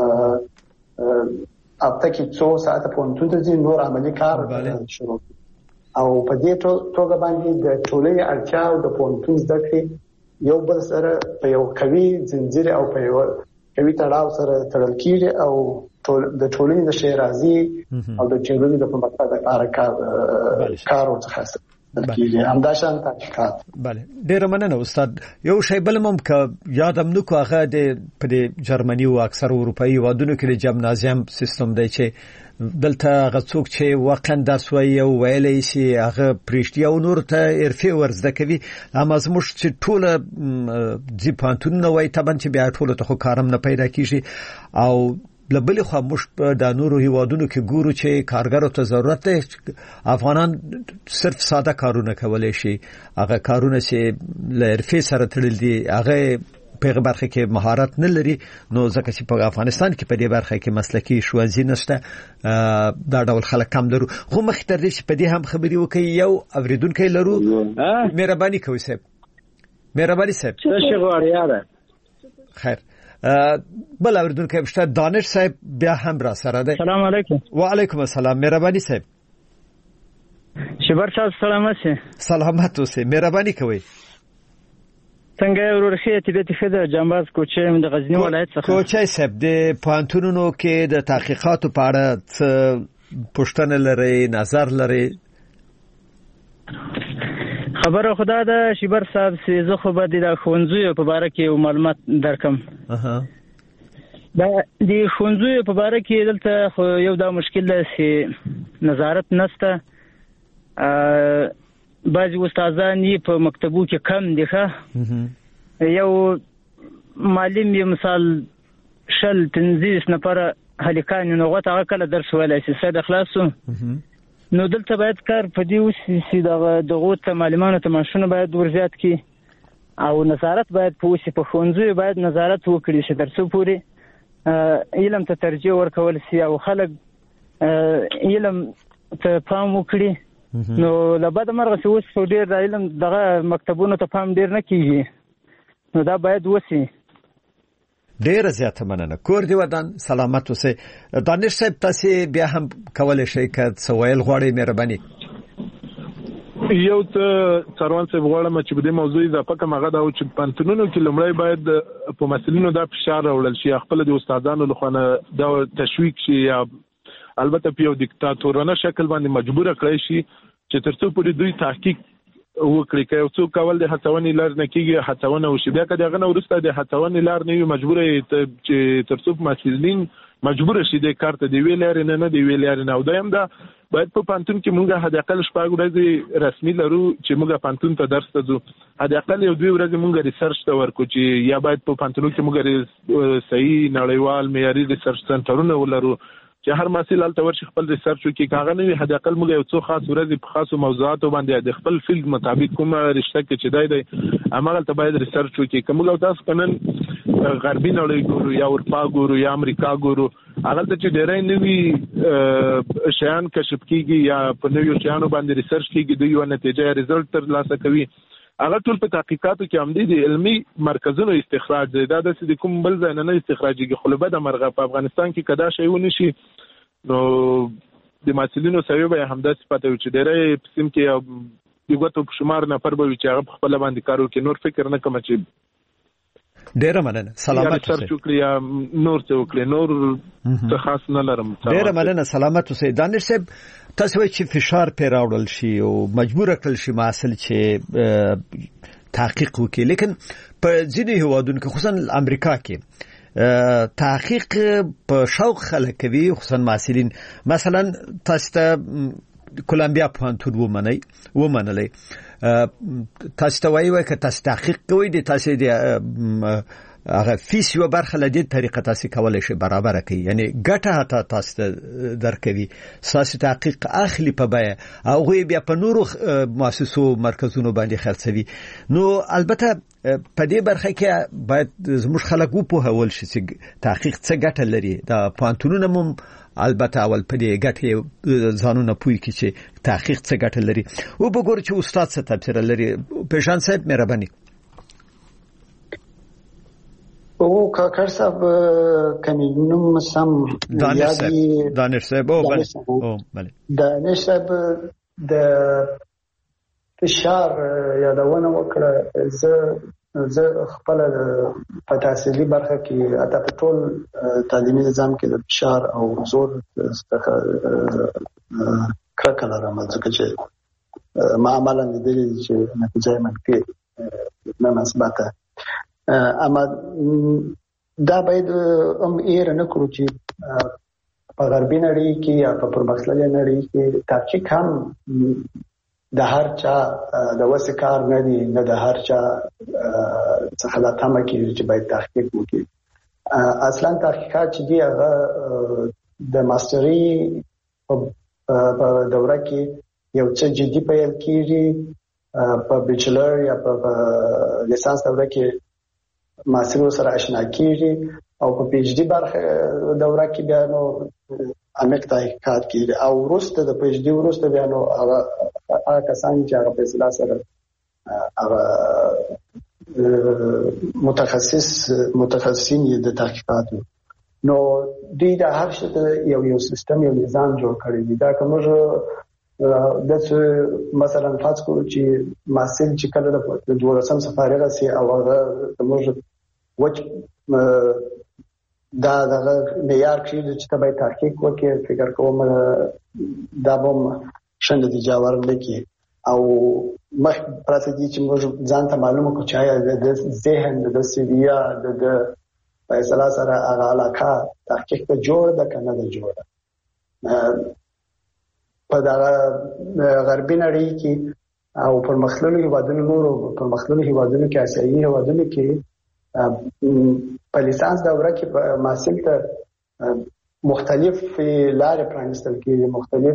هفته کې څو ساعته پوهنتون ته ځي، نور عملي کار شروع کوي. او په دې توګه باندې د ټولنې اړتیا او د پوهنتون زده کړې یو بل سره په یو قوي زنجیر او په یو قوي تړاو سره تړل کیږي او د ټولنې د شیرازي او د ټولنې د پرمختګ لپاره کار کار ورڅخه کیږي همداشان تحقیقات. بله ډیر مننه استاد. یو شی بل مم ک یادم نو کو هغه د په جرمني او اکثر اروپאי ودونو کې د جمنازیم سیستم دی چې دلته غڅوک چې واقعا درس وایي او ویلې شي هغه پرشتي او نور ته ارفي ورزده کوي. اما زموږ چې ټول ځپانتون نو وای تبن چې بیا ټول ته خو کارم نه پیدا کیږي او لبل خو مش د نورو هیوادونو کې ګورو چې کارګرو ته ضرورت دی. افغانان صرف ساده کارونه کولای شي، هغه کارونه چې لرفي سره تړل دي هغه په برخه کې مهارت نه لري. نو ځکه چې په افغانستان کې په دې برخه کې مسلکي ښوونځي نشته، دا ډول خلک کم لرو. خو مخ تر دې چې په دې هم خبري وکي یو اوریدونکو لرو. مهرباني کوئ صاحب، مهرباني صاحب. څه شي غواړی یاره؟ خیر بل اوریدونکو بشته دانش صاحب بیا هم را سره ده. سلام علیکم. وعلیکم السلام. مهرباني صاحب. شبر صاحب سلامت سي. سلامت اوسه، مهرباني کوئ. څنګه ورخه طبيعت خده جنباز کوچې د غزنی ولایت څخه. کوچې صاحب د پانتونونو کې د تحقیقاتو په اړه پوښتنه لري، نظر لري؟ خبره خدا ده شبر صاحب سي زه خو به د خونځو په اړه کې معلومات درکم. اها دا د خونځو په اړه کې دلته خو یو دا مشکل ده چې نظارت نشته. بعضی استادان یې په مکتبو کې کم دي. ښه یو معلم یې مثال شل تنظیس نفر هلیکان نو غوته هغه کله درس ویلای شي ساده خلاصو. نو دلته باید کار په دې وسي چې دغه ته معلومانو ته ماشونه باید ورزیات کی او نظارت باید په وسي په خونځو باید نظارت وکړي چې درسو پوری علم ته ترجیح ورکول شي او خلک علم ته پام وکړي. نو لبد مرغه چې اوس په ډیر د علم دغه مکتبونو ته پام ډیر نه کیږي. نو دا باید وسی. ډیر زیاته مننه. کور دی ودان سلامت اوسه. دانش صاحب تاسو بیا هم کولای شئ که سوال غواړئ مهرباني. یو ته څروان صاحب غواړم چې په دې موضوع د پکه مغه دا او چې پانتونونو کې لمړی باید په مسلینو دا فشار راوړل شي، خپل د استادانو لخوا دا تشویق شي یا البته په یو دیکتاتورانه شکل باندې مجبور کړی شي چې ترڅو پورې دوی تحقیق وکړي. که یو څوک کول د هڅونې لار نه کېږي هڅونه وشي، بیا که دغه نه وروسته د هڅونې لار نه وي مجبور چې ترڅو مسلین مجبور شي د کار ته دی ویل لري نه نه دی ویل لري نه. او دا هم دا باید په پانتون کې مونږه حد اقل شپږ ورځې رسمي لرو چې مونږه پانتون ته درس ته ځو. حد اقل یو دوی ورځې مونږه ریسرچ ته ورکو چې یا باید په پانتونو کې مونږه صحیح نړیوال معیاري ریسرچ سنټرونه ولرو چې هر محصل الته ورشي خپل ریسرچ وکړي. کاغه نه وي حد اقل موږ یو څو خاص ورځې په خاصو موضوعاتو باندې د خپل فیلډ مطابق کومه رشته کې چې دی دی امغه ته باید ریسرچ وکړي. کوم یو تاسو کنن غربي نړۍ ګورو یا اروپا ګورو یا امریکا ګورو هغه ته چې ډېرای نوي شیان کشف کیږي یا په نویو شیانو باندې ریسرچ کیږي دوی یو نتیجه یا ریزلټ تر لاسه کوي. هغه ټول په تحقیقاتو کې هم دي علمي مرکزونو استخراج دی. دا د کوم بل ځای نه استخراجيږي. خو له بده مرغه په افغانستان کې کدا شی ونی شي نو د مسلینو سوي به همداسې پته و چې ډېرې قسم کې یو غوټو شمار نه پر به چې هغه خپل باندې کارو کې نور فکر نه کوم چې ډېر مننه سلامت اوسئ. شکریہ نور څه وکړي نور څه خاص نه لرم. ډېر مننه سلامت اوسئ. دانش صاحب تاسو چې فشار پر راوړل شي او مجبور کړل شي محصل چې تحقیق وکړي، لیکن په ځینې هیوادونو کې خصوصا امریکا کې تحقیق په شوق خلک کوي، خصوصا محصلین. مثلا تاسو ته کولمبیا پوهنتون ومنئ ومنلئ تاسو ته وایي که تاسو تحقیق کوئ د تاسو د هغه فیس یو برخه له دې طریقه تاسو کولای شئ برابر کړئ، یعنی ګټه هتا تاسو درکوي. تاسو تحقیق اخلي په بیا او غوي بیا په نورو مؤسسو مرکزونو باندې خرڅوي. نو البته په دې برخه کې باید زموږ خلک وپوهول شي چې تحقیق څه ګټه لري. دا پانتونونه مم البته اول په دې ګټه ځانونه پوي کې چې تحقیق څه ګټه لري. او وګورئ چې استاد څه تفسیر لري. پېژان صاحب مهرباني. او کاکر صاحب کمینوم سم دانش صاحب دانش صاحب او بله او بله دانش صاحب د فشار یادونه وکړه. زه زه خپل په تحصیلي برخه کې اته په ټول تعلیمي نظام کې د فشار او زور څخه کرکه لرم، ځکه چې ما عملا لیدلي چې نتیجه منفي نه مثبته. اما دا باید هم ایر نه کړو چې په غربي نړۍ کې یا په پرمختللې نړۍ کې تحقیق هم د هر چا د وسه کار نه دی، نه د هر چا څخه لا تمه کېږي چې باید تحقیق وکړي. اصلا تحقیقات چې دی هغه د ماستري په دوره کې یو څه جدي پیل کېږي، په بیچلر یا په لیسانس دوره کې محصل سره آشنا کېږي، او په پی ایچ ډي برخه دوره کې بیا نو عمیق تحقیقات کېږي، او وروسته د پی ایچ ډي وروسته بیا نو هغه هغه کسان چې هغه په اصطلاح سره هغه متخصص متخصصین د تحقیقاتو نو دوی د هر څه یو یو سیستم یو نظام جوړ کړی دی. دا کومه د مثلا فرض کړو چې محصل چې کله د دولسم سفارغه سي او هغه موږ وچ دا دغه معیار کې چې تبعی تحقیق وکړي، فکر کوم دا به شند دي جوړ لکه او مخ پرته دي چې موږ ځان ته معلومه کو چې د ذهن د سیدیا د فیصله سره هغه علاقه تحقیق ته جوړ ده کنه ده جوړ ده. په دا غربي نړۍ کې او پرمختللو هیوادونو نورو پرمختللو هیوادونو کې آسیایي هیوادونو کې په لیسانس دوره کې محصل ته مختلف لارې پرانیستل کېږي، مختلف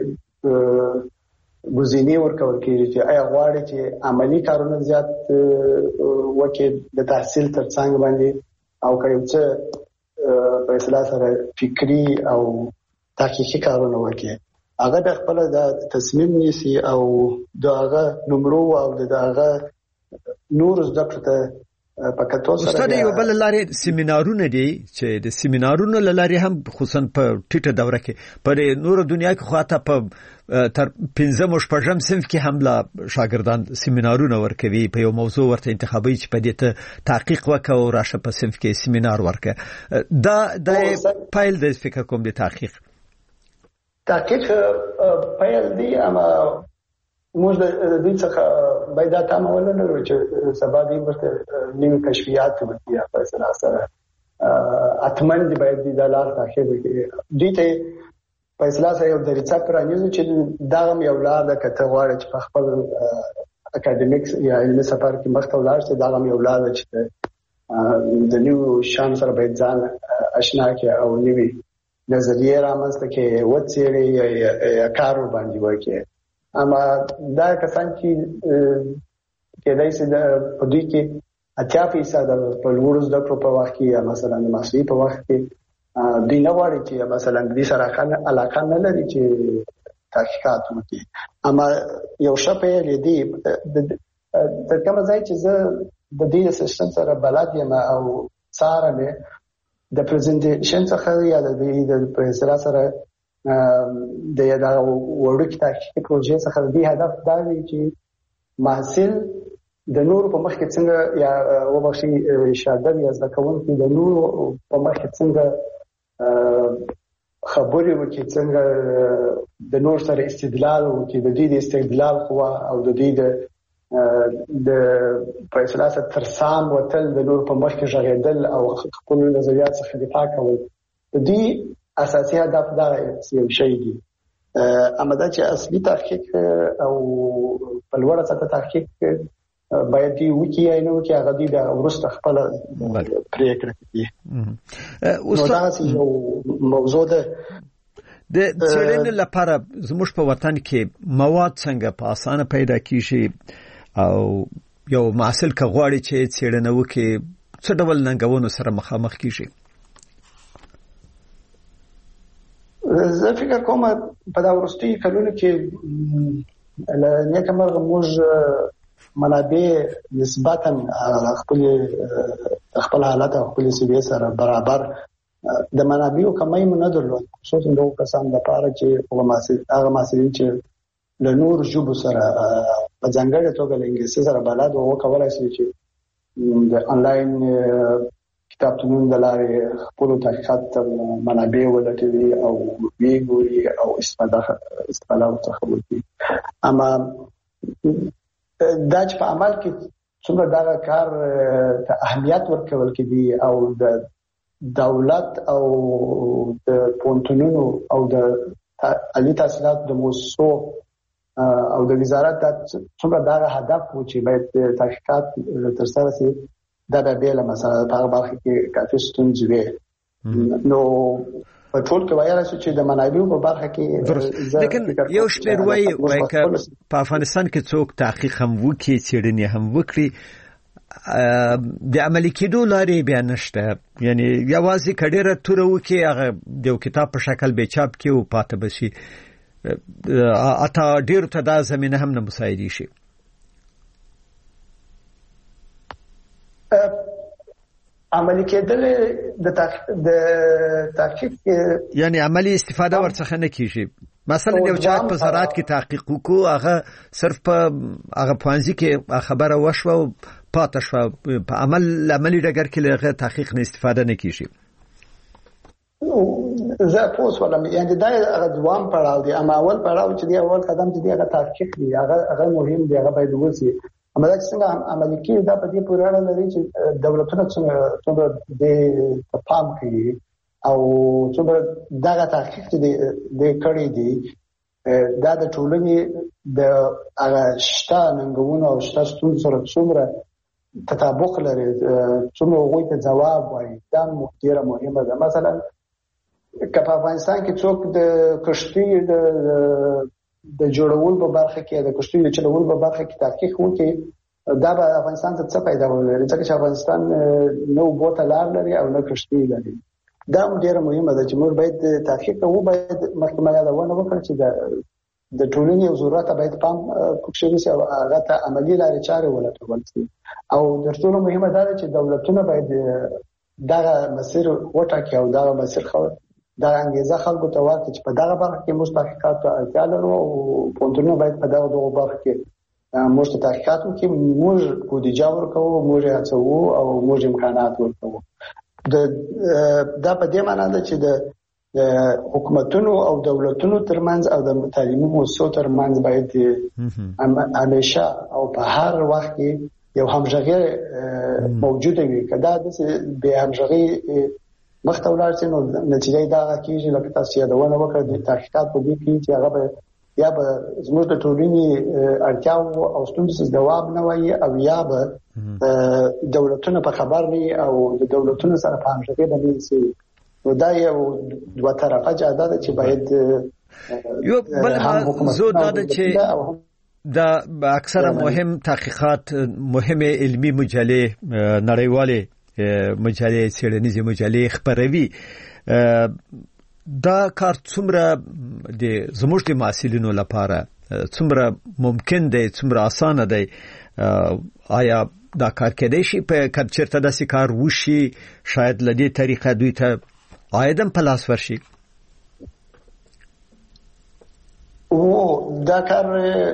ګزینې ورکول کېږي چې آیا غواړي چې عملی کارونه زیات وکړي د تحصیل ترڅنګ باندې، او که یو څه په اصطلاح سره فکري او تحقیقي کارونه وکړي، هغه د خپل د تصمیم نیسي او دغه نمرو او دغه نور زده کړه په کتو سره. استاد یو بل لارې سیمینارونه دي چې د سیمینارونو لارې هم خصوصا په ټیټه دوره کې په نور دنیا کې خواته په تر پنځم او شپږم صنف کې هم لا شاګردان سیمینارونه ورکوي، په یو موضوع ورته انتخابي چې په دې ته تحقیق وکړو او راشه په صنف کې سیمینار ورکړه. دا د پایل د فکر کوم د تحقیق تحقیق پیل دی، اما موږ د دې څخه باید دا تمه ولرو چې سبا دې ورته نوې کشفیات وکړي په اصطلاح سره اتمن دی باید د لار تحقیق وکړي. دې ته په اصطلاح سره یو دریڅه پرانیزو چې دا هم یو لار ده، کته غواړي چې په خپل اکیډمیکس یا علمي سفر کې مخته ولاړ شي، دا هم یو لار ده چې د نیو شان سره باید ځان آشنا کړي او نوې نظریه رامنځته کې وڅېړي یا کار باندې وکړي. اما دا کسان چې کېدای شي د پدې کې اتیا فیصد په لوړ زده کړو په وخت کې یا مثلا د ماستري په وخت کې دوی نه غواړي چې مثلا دې سره علاقه نه لري چې تحقیقات وکړي. اما یو شپه لري د کوم ځای چې زه د دې سیستم سره بلد یم او ساره مې د پریزنټیشن څخه یا د دې د پریزنټ سره د یاده وړوکی تحقیقي پروژې څخه د هدف دا دی چې محصل د نور په مخ کې څنګه یا وبخښي شاګرد یا زده کوونکي د نور په مخ کې څنګه خبرې وکړي، څنګه د نور سره استدلال وکړي، د دې د استدلال قوه او د دې د د په اصطلاح سره ترسام وتل د نور په مخ کې ژغېدل او خپل نظریات څخه دفاع کول، د دې اساسي هدف دا یو شی دی. اما دا چې اصلي تحقیق او په لوړه سطح تحقیق باید دی وکی یا نه وکی هغه دی د ورسته خپل پریکړه کوي. نو دا یو موضوع ده. د څېړنې لپاره زموږ په وطن کې مواد څنګه په اسانه پیدا کیږي او یو محصل که غواړي چې څېړنه وکړي څه ډول ننګونو سره مخامخ کیږي؟ زه فکر کوم په دا وروستي کلونو کې نیکمرغ موږ منابع نسبتا خپل خپل حالت او خپل سیوی سره برابر د منابعو کمی نه درلود، خصوصا د کسان لپاره چې هغه محصلین چې له نور ژبو سره په ځانګړې توګه له انګلیسي سره بلد او کولای شي چې د انلاین کتابتونونو د لارې خپل تحقیقات منابع ولټوي او ویګوري او استفاده استفاده ورڅخه وکړي. اما دا چې په عمل کې څومره دا کار ته اهمیت ورکول کېږي او د دولت او د پونتونونو او د عالی تحصیلات د موسسو او د وزارت د څومره دا هدف و چې باید تحقیقات ترسره شي دا به بل مثلا په هغه برخه کې کافي ستونزې وي. نو په ټول کې وایي چې د منابعو په برخه کې لیکن یو شمېر وایي وایي چې په افغانستان کې څوک تحقیق هم وکړي څېړنې هم وکړي د عملي کېدو لارې بیا نشته، یعنی یوازې کډیره توره وکړي هغه د یو کتاب په شکل به چاپ کړي او پاته بشي، اته ډېرو ته دا زمینه هم نه مساعدې شي. عملی کېدل د د تحقیق یعنی عملی استفاده ورڅخه نه کیږي. مثلا یو چا په زراعت کې تحقیق وکړو، هغه صرف په هغه پوانځي کې خبره وشوه او پاتې شو، په عمل عملی ډګر کې له تحقیق نه استفاده نه کیږي. زه پوس ولم یعنی دا هغه دوام پړاو دی، اما اول پړاو چې دی اول قدم چې دی هغه تحقیق دی، هغه هغه مهم دی، هغه باید وسی. اما دا څنګه عملي کېږي دا په دې پورې اړه لري چې دولتونه څنګه د پام کوي او څنګه دا تحقیق چې د کړي دي دا د ټولنې د هغه شته ننګونو او شته ستونزو سره څومره تطابق لري، څومره هغوی ته ځواب وایي، دا ډېره مهمه ده. مثلا که په افغانستان کې څوک د کښتۍ د د جوړولو په برخه کې د کښتۍ د چلولو په برخه کې تحقیق وکړي، دا به افغانستان ته څه پیدا ولري، ځکه چې افغانستان نه اوبو ته لار لري او نه کښتۍ لري. دا هم ډېره مهمه ده چې موږ باید تحقیق کوو، باید مخکې ما یادونه وکړه چې د د ټولنې او ضرورت باید پام پکښې وشي او هغه ته عملي لارې چارې ولټول شي. او تر ټولو مهمه دا ده چې دولتونه باید دغه مسیر وټاکي او دغه مسیر خو دا انګیزه خلکو ته ورکړي چې په دغه برخه کې موږ تحقیقات ته اړتیا لرو او پونتونه باید په دغه دغه برخه کې موږ تحقیقات وکړو، موږ بودیجه ورکوو، موږ هڅوو او موږ امکانات ورکوو. د دا په دې معنی ده چې د حکومتونو او دولتونو ترمنځ او د تعلیمي مؤسسو ترمنځ باید همیشه او په هر وخت کې یو همغږي موجوده وي. کدا د به همغږي مخته ولاړ شي نو نتیجه دا کیږي لکه تاسو یادونه وکړه د تحقیقات په دې کې چې هغه یا به زموږ د ټولنې اړتیاو او ستونزو جواب نه وایي او یا به دولتونه په خبر نه او د دولتونو سره په همغږي باندې سي. نو دا یو دوه طرفه جاده ده چې باید یو بل زو دا چې دا اکثره مهم تحقیقات مهمه علمی مجلې نړیواله مجلې څېړنیزې مجلې خبروي. دا کار څومره د زموږ د محصلینو لپاره څومره ممکن دی، څومره اسانه دی؟ آیا دا کار کېدای شي په کله چېرته داسې کار وشي شاید له دې طریقه دوی ته عایدم په لاس ورشي؟ او دا کار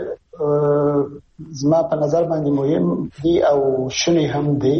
زما په نظر باندې مهم دی او شونی هم دی.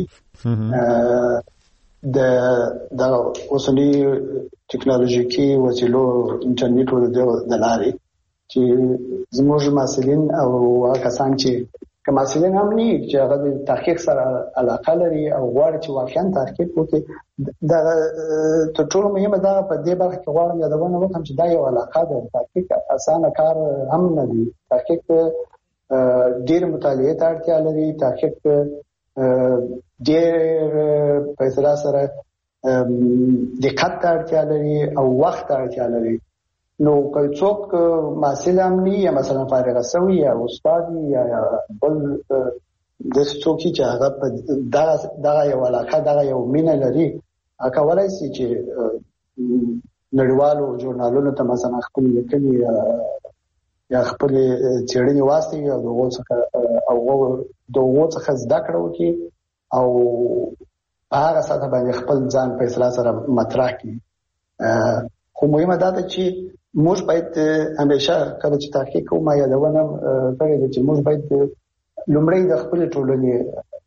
د د اوسنی ټکنالوژیکي وسیلو انټرنیټ او د لارې چې زموږ مسلین او کسان چې کوم مسلین هم نه چې هغه د تحقیق سره علاقه لري او غواړي چې واقعا تحقیق وکړي، دا تر ټولو مهمه ده. په دې برخه کې غواړم یادونه وکړم چې دا یو علاقه ده، تحقیق اسانه کار هم نه دی. تحقیق ډېر مطالعه ته اړتیا لري، تحقیق ډېر په اصطلاح سره دقت ته اړتیا لري او وخت ته اړتیا لري. نو که څوک محصل هم نه یا مثلا فارغ شوی یا استاد یا بل د څوک چې هغه په دغه دغه یو علاقه دغه یو مینه لري، هغه کولای شي چې نړیوالو ژورنالونو ته مثلا خپل لیکنې یا خپل څېړنې واستوي او دغه څخه او دغه څخه زده کړه وکړي او هغه ساته باندې خپل ځان په اصطلاح سره مطرح کړي. خو مهمه ده چې موږ باید همیشه کله چې تحقیق کوو ما یادونه کړې ده چې موږ باید لومړی د خپل ټولنې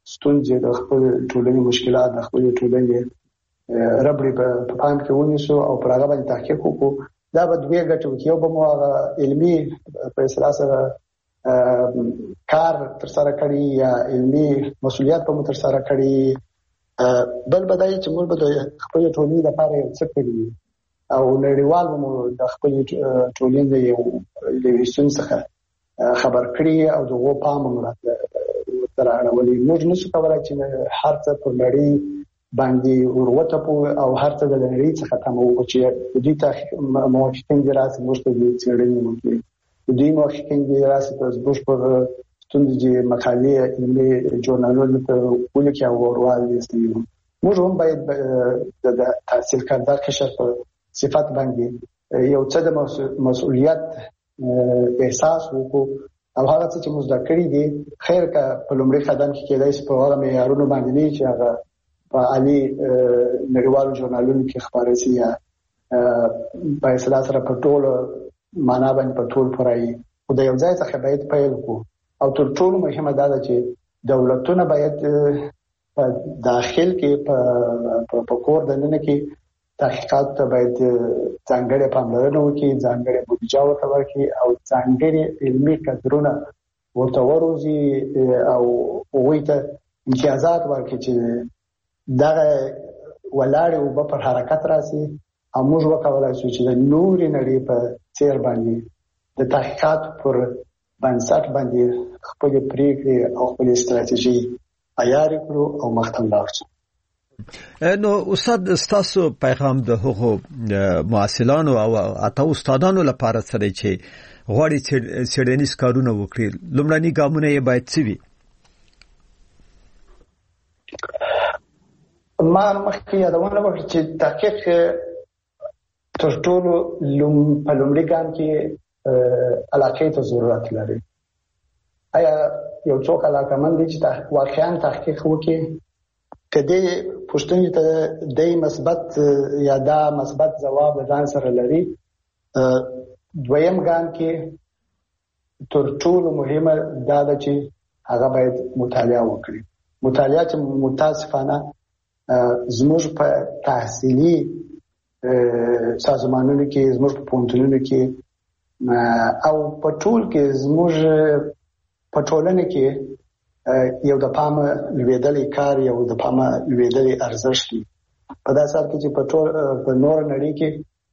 ستونزې د خپل ټولنې مشکلات د خپل ټولنې ربړې په پام کې ونیسو او پر هغه باندې تحقیق وکړو. دا به دوه ګټې وکړي. یو به مو هغه علمي په اصطلاح سره کار تر سره کړي یا علمي مسؤلیت به مو تر سره کړي، بل به دا چې موږ به د خپل ټولنې لپاره یو څه کړي او نړیوال به مو د خپل ټولنې د یو له ستونزې څخه خبر کړي او دغه پام مو تر اړولې. موږ نشو کولای چې هر څه په نړۍ باندې وروته او هر څه د نړۍ څخه تمو چې دوی ته موافقین دي راځي موږ ته دې څېړنې وکړي، دوی موافقین دي راځي په زبوش په ستونزې مقالې علمي ژورنالونو ته ولیکي او ورواړي. موږ هم باید د تحصیل کارده قشر په صفات باندې یو څه د مسؤلیت احساس وکړو او هغه څه چې موږ دا کړی دي خیر کا په لومړي قدم کې کېدای شي په هغه معیارونو باندې نه چې هغه په عالي نړیوالو ژورنالونو کې خبرې شي یا په اصطلاح سره په ټول معنا باندې په ټول پرای او د یو ځای څخه باید پیل وکړو. او تر ټولو مهمه دا ده چې دولتونه باید په داخل کې په په کور دننه کې تحقیقات ته باید ځانګړې پاملرنه وکړي، ځانګړې بودیجه ورته ورکړي او ځانګړې علمي کادرونه ورته وروزي او هغوی ته امتیازات ورکړي چې دغه ولاړې اوبه پر حرکت راسي او موږ وکولای شو چې د نورې نړۍ په څیر باندې د تحقیقات پر بنسټ باندې خپلې پریکړې او خپلې ستراتیژي عیارې کړو او مخته لاړ شو. نو استاد ستاسو پیغام د هغو معاصلانو او اته استادانو لپاره سره چې غواړي څېړنیز کارونه وکړي لومړني ګامونه یې باید څه وي؟ ما مخکې یادونه وکړه چې تحقیق تر ټولو په لومړي ګام کې علاقې ته ضرورت لري. آیا یو څوک علاقمند دی چې واقعا تحقیق وکړي؟ که دې پوښتنې ته د مثبت یا دا مثبت ځواب ځان سره لري، دویم ګام کې تر ټولو مهمه دا ده چې هغه باید مطالعه وکړي. مطالعه چې متاسفانه زموږ په تحصیلي سازمانونو کې زموږ په پوهنتونونو کې او په ټول کې زموږ په ټولنه کې یو د پامه لویدلې کار یو د پامه لویدلې ارزښت دی. په داسې حال کې چې په ټول په نور نړۍ کې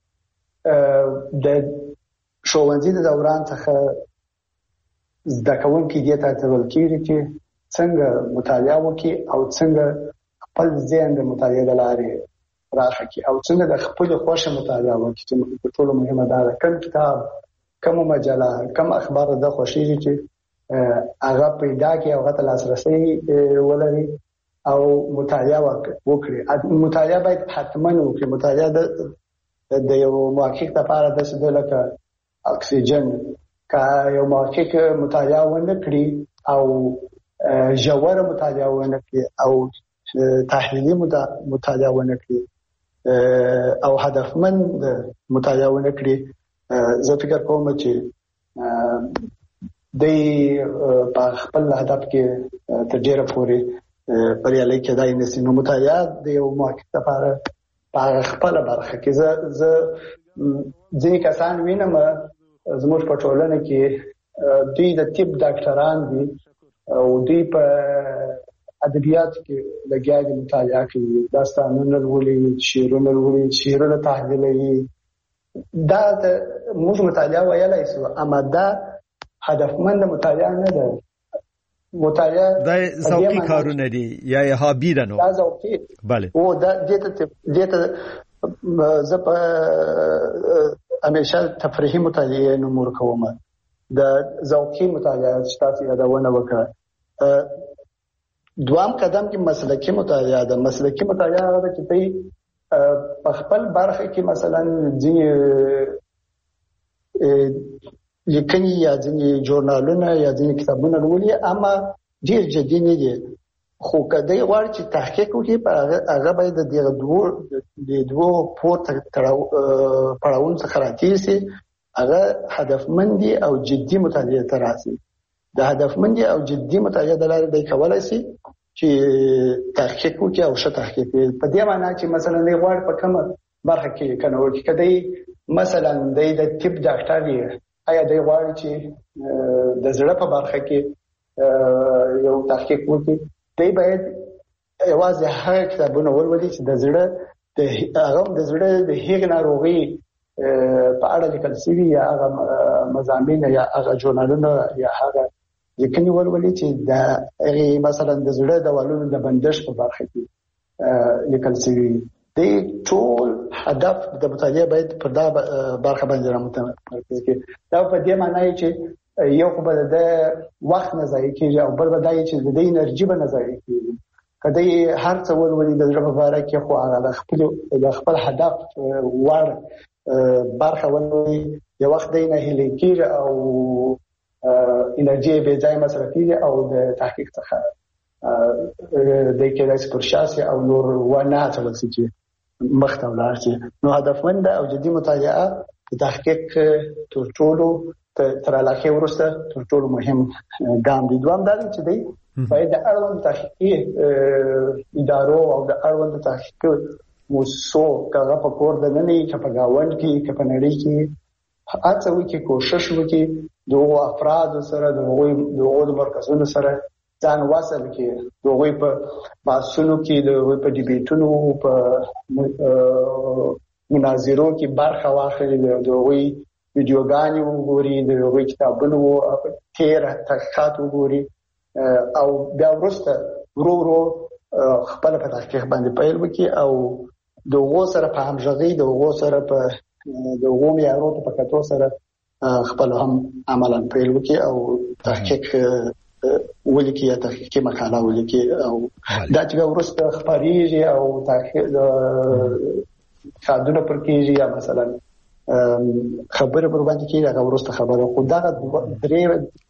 د ښوونځي د دوران څخه زده کوونکي دې ته هڅول کېږي چې څنګه مطالعه وکړي او څنګه خپل ذهن د مطالعې له لارې پراخه کړي او څنګه د خپلې خوښې مطالعه وکړي چې په ټولو مهمه دا ده کوم کتاب کومه مجله کوم اخبار د خوښېږي چې هغه پیدا کړي او هغه ته لاسرسی ولري او مطالعه وکړي. مطالعه باید حتما وکړي. مطالعه د یو محقق لپاره داسې ده لکه اکسیجن. که یو محقق مطالعه ونه کړي او ژوره مطالعه ونه کړي او تحلیلي مطالعه ونه کړي او هدفمند مطالعه ونه کړي، زه فکر کوم چې د په خپل هدف کې تر ډیره پورې بریالي کېدای نشي. نو مطالعه د یو محقق لپاره په خپل برخه کې زه زه ځینې کسان وینم زموږ په ټولنه کې دوی د طب ډاکټران دي او دوی په ادبیات کې لګیا دي، مطالعه کوي، داستانونه لولي، شعرونه لولي، شعرونه تحلیلوي. دا د موږ مطالعه ویلای شو، اما دا هدفمند مطالعه نه ده. مطالعه دا ذوقي کارونه دي یا هابي ده. نو دا ذوقي bale او دا دته دته زه په همیشه تفریحي مطالعه نمور کوم. د ذوقي مطالعه چې تاسو یادونه وکړه. دوام قدم کې مسلکي مطالعه ده. مسلکي مطالعه ده چې په خپل برخه کې مثلا ځینې لیکنې یا ځینې ژورنالونه یا ځینې کتابونه لولي، اما ډېر جدي نه دي. خو که دی غواړي چې تحقیق وکړي هغه باید د دغه دوو د دوو پورته پړاوونو څخه راتېر شي. هغه هدفمندي او جدي مطالعه ته راسي. د هدفمندي او جدي مطالعه د لارې دی کولی شي چې تحقیق وکړي او ښه تحقیق وکړي. په دې معنی چې مثلا نه غواړي په کومه برخه کې کنه ورکړي کدی مثلا د طب ډاکټر دی آیا دی غواړي چې د زړه په برخه کې یو تحقیق وکړي دی باید یوازې هغه کتابونه ولولي چې د زړه د هغه د زړه د هیڅ ناروغي په اړه لیکل شوی یا هغه مضامین یا هغه ژورنالونه یا هغه لیکنې ولولي چې د مثلا د زړه د والونو د بندش په برخه کې لیکل شوی دی. ټول هدف د مطالعه باید په دا برخه باندې رامتمرکز کړي. دا په دې معنی چې یو خو به د وخت نه ضایع کیږي او بل به دا چې د انرژي به نه ضایع کیږي. کله هر څه ولولي د زړه په اړه کې خو هغه د خپل د خپل هدف وړ برخه ولولي یو وخت دی نه هلي کیږي او انرژي به ځای مصرفيږي او د تحقیق څخه د کېدای پر شاسي او نور ونه تلل شي مخته ولاړ شي. نو هدفمند او جدي مطالعه د تحقیق تر ټولو تر علاقه ورسته تر ټولو مهم ګام دی. دوام دا چې دی باید د اړوند تحقیقي ادارو او د اړوند تحقیقي مؤسسو کغه په کور د نننی چې په گاوند کې چې په نړۍ کې هڅه وکړي کوشش وکړي د افراد سره د هغوی د هغوی مرکزونو سره ځان وصل کړي د هغوی په بحثونو کې د هغوی په ډیبیټونو په مناظرو کې برخه واخلي د هغوی ویډیوګانې وګوري د هغوی کتابونه تیر تحقیقات وګوري او بیا وروسته ورو ورو خپل په تحقیق باندې پیل وکړي او د هغو سره په همغږۍ د هغو سره په د هغو معیارو په کتو سره خپل هم عملاً پیل وکړي او تحقیق ولیکي یا تحقیقي مقاله ولیکي او دا چې وروسته خبريږي او تحقیق خادونه پر کېږي یا مثلا خبره پر باندې کېږي هغه وروسته خبره خو دا درې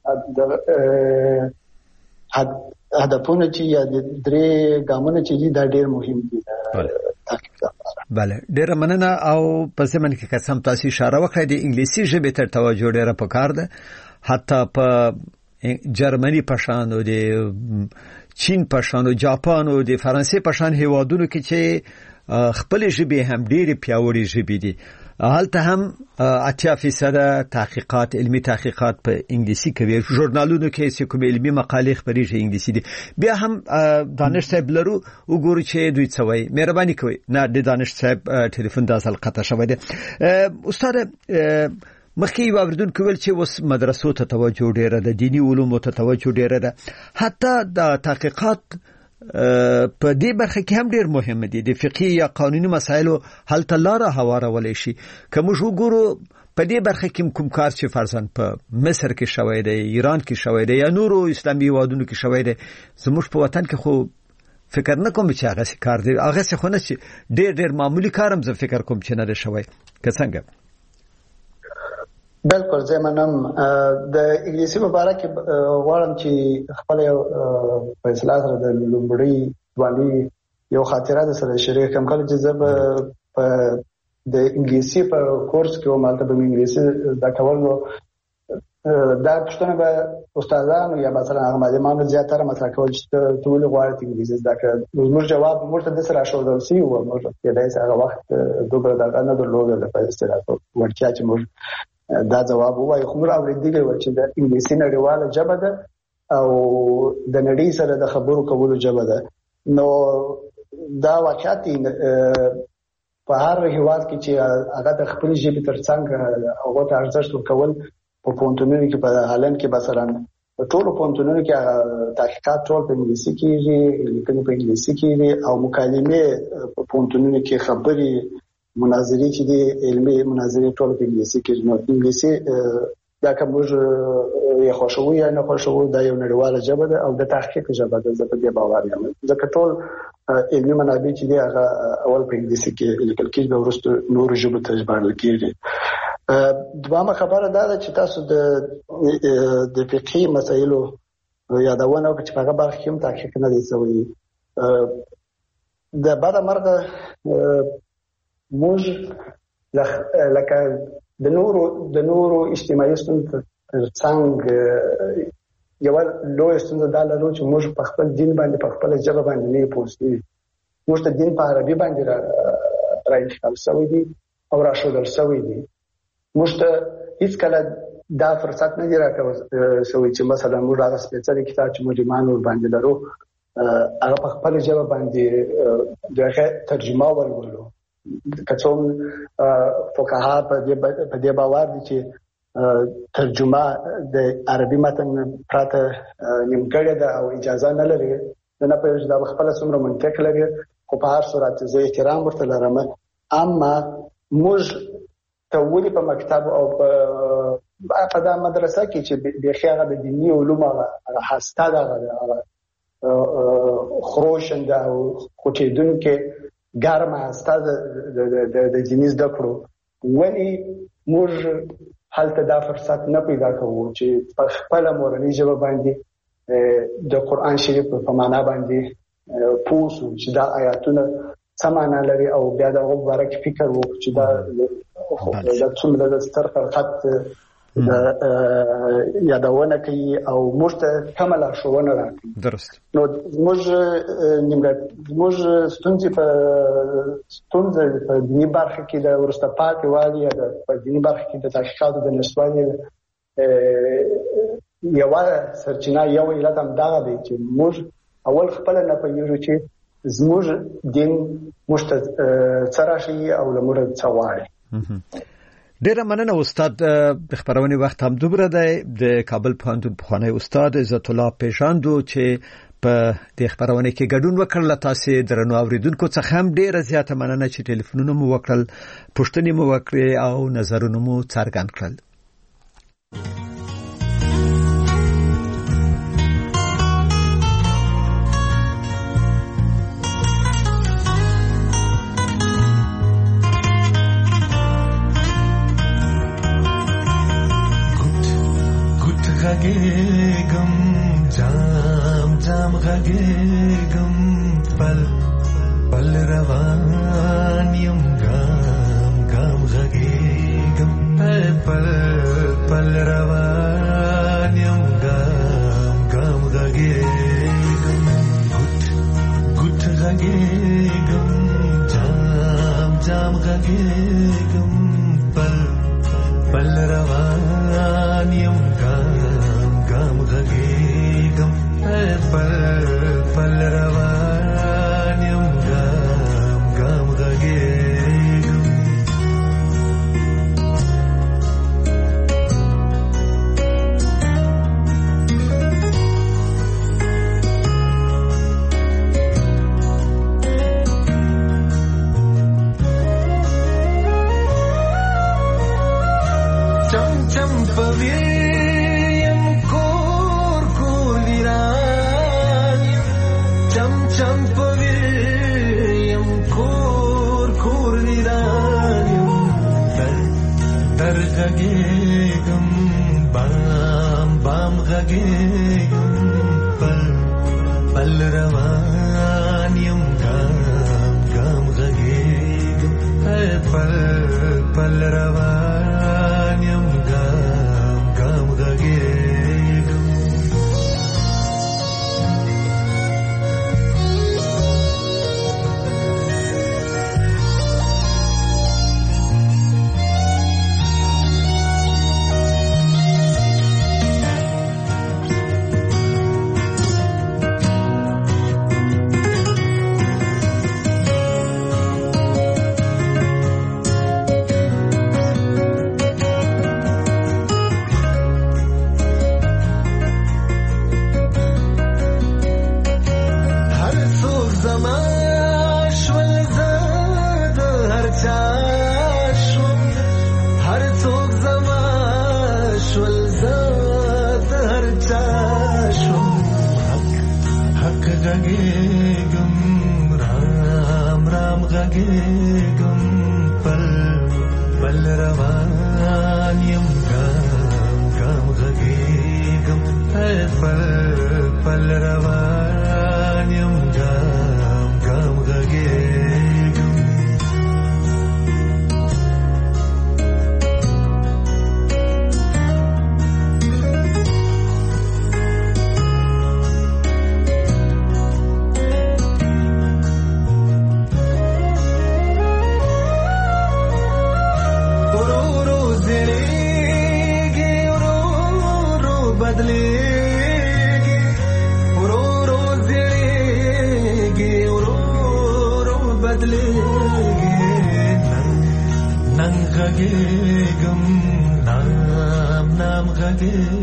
هدفونه چې یا درې ګامونه چې دا ډېر مهم دي. بله ډیره مننه. او په زمن کې قسم تاسو اشاره وکړه د انګلیسي ژبې تر توجه ډیره پکار ده. حتی په جرمني په شان او د چین په شان او جاپان او د فرانسې په شان هیوادونو کې چې خپل ژبې هم ډیره پیاوړې ژبې دي هلته هم اتیا فیصد تحقیقات علمی تحقیقات په انګلیسي کوي. ژورنالونو کې چې کوم علمی مقالې خبريږي انګلیسي دي. بیا هم دانش صاحب لرو وګورئ چې دوی څه وایي. مهرباني کوئ. نه د دانش صاحب ټلیفون د اصل قطع شوی دی. استاد مخکې واردون کول چې وس مدرسو ته توجه ډیره ده دینی علومو ته توجه ډیره ده حتی د تحقیقات په دې برخه کې هم ډیر مهم دي. د فقهي یا قانوني مسایلو حل تلاره هوارولې شي. کوم وګورو په دې برخه کې کوم کار چې فرضاً په مصر کې شوی دی ایران کې شوی دی یا نورو اسلامي هیوادونو کې شوی دی زموږ په وطن کې خو فکر نه کوم چې هغه کار دی هغه څه خو نه چې ډیر ډیر معمولی کارم زه فکر کوم چې نه شوی که څنګه. بالکل زه منم د انګلیسي مبارک غواړم چې خپل فیصله سره د لومړی ځواني یو خاطره ده سره شریک کوم. کله چې زه په د انګلیسي په کورس کې ومالته به انګلیسي دا کول نو دا پښتنه به استادانو یا مثلا هغه معلمانو زیاتره مطرح کول چې ټول غواړي انګلیسي زده کړي. موږ جواب موږ ته د سره شوړل سی او موږ کې دای هغه وخت دوبره دا نه درلوده د پیسې راټول ورچا چې موږ دا جواب وایي. خو موږ اوریدلی و چې د انګلیسي نړیواله ژبه ده او د نړۍ سره د خبرو کولو ژبه ده. نو دا واقعیت په هر هیواد کې چې هغه د خپل ژبې ترڅنګ هغه ته ارزښت ورکول په پونتونونو کې په هالند کې مثلا په ټولو پونتونونو کې تحقیقات ټول په انګلیسي کېږي لیکنې په انګلیسي کېږي او مکالمې په پونتونونو کې خبري مناظرې چې دي علمي مناظرې ټول په انګلیسي کې. نو انګلیسي دا کوم یو خوشوي یا نه خوشوي دا یو نړیواله ژبه ده او د تحقیق ژبه ده. زه په دې باور یم ځکه ټول علمي منابع چې دي هغه اول په انګلیسي کې لیکل کېږي او وروسته نورو ژبو ته ژباړل کېږي. دوامه خبره دا ده چې تاسو د د فقهي مسایلو یادونه وکړئ چې په هغه برخه کې هم تحقیق نه دی شوی. د بعد مرغه موږ لکه د نورو د نورو اجتماعي ستونزو ترڅنګ یو لوی ستونزه دا لرو چې موږ په خپل دین باندې په خپل ژبه باندې نه پوهیږو. موږ ته دین په عربي باندې راځي شوی دی او راشدل شوی دی. موږ ته هیڅ کله دا فرصت نه دی راکوي چې مثلا موږ هغه سپیڅلی کتاب چې موږ ایمان ور باندې لرو هغه په خپل ژبه باندې دغه ترجمه ولولو. کڅوم فقها په دې باور دي چې ترجمه د عربي متن پراته نیمګړې ده او اجازه نه لري. نه په یوه د خپل څومره منطق لري، خو په هر صورت زه احترام ورته لرم. اما موږ ته ولې په مکتب او په په دا مدرسه کې چې د خیاغه د دیني علوم هغه هسته ده خروشند او خوچیدونکو ګرمه هسته د دیني زده کړو، ولی موږ هلته دا فرصت نه پیدا کوو چې په خپل مورنۍ ژبه باندې د قرآن شریف په معنا باندې پوه شو چې دا آیاتونه څه معنا لري او بیا د هغو باره کې فکر وکړو چې دا د څومره د ستر خلقت یادونه کوي او موږ ته کومه لارښوونه راکوي. درست. نو موږ موږ ستونزې په ستونزې په دیني برخه کې د وروسته پاتې والي یا په دیني برخه کې د تحقیقاتو د نشتوالي یوه سرچینه یو علت همدغه دی چې موږ اول خپله نه پوهېږو چې زموږ دین موږ ته څه راښیي او له موږ څه غواړي. ډیره مننه استاد. د خبرونې وخت هم دومره دی. د کابل پوهنتون پخوانی استاد عزت الله پیژاندو چې په د خبرونه کې ګډون وکړل. تاسو درنو اوریدونکو څخه هم ډیره زیاته مننه چې ټلیفونونه مو وکړل، پوښتنې مو وکړې او نظرونه مو څرګند کړل. غږېږم جام جام غږېږم پل پل روان یم ګام ګام غږېږم پل پل روان یم ګام ګام غږېږم ګوت ګوت غږېږم جام جام غږېږم پل پل روان یم غږېږم پل پل روان یم ګام ګام غږېږم. چم چم پوي غږېږم بام بام غږېږم پل پل روان یم ګام ګام غږېږم پل پل روان یم ګام ګام غږېږم. غږېږم رام رام غږېږم پل پل روان یم ګام ګام غږېږم پل پل روان یم ګام ګام غږېږم. غږېږم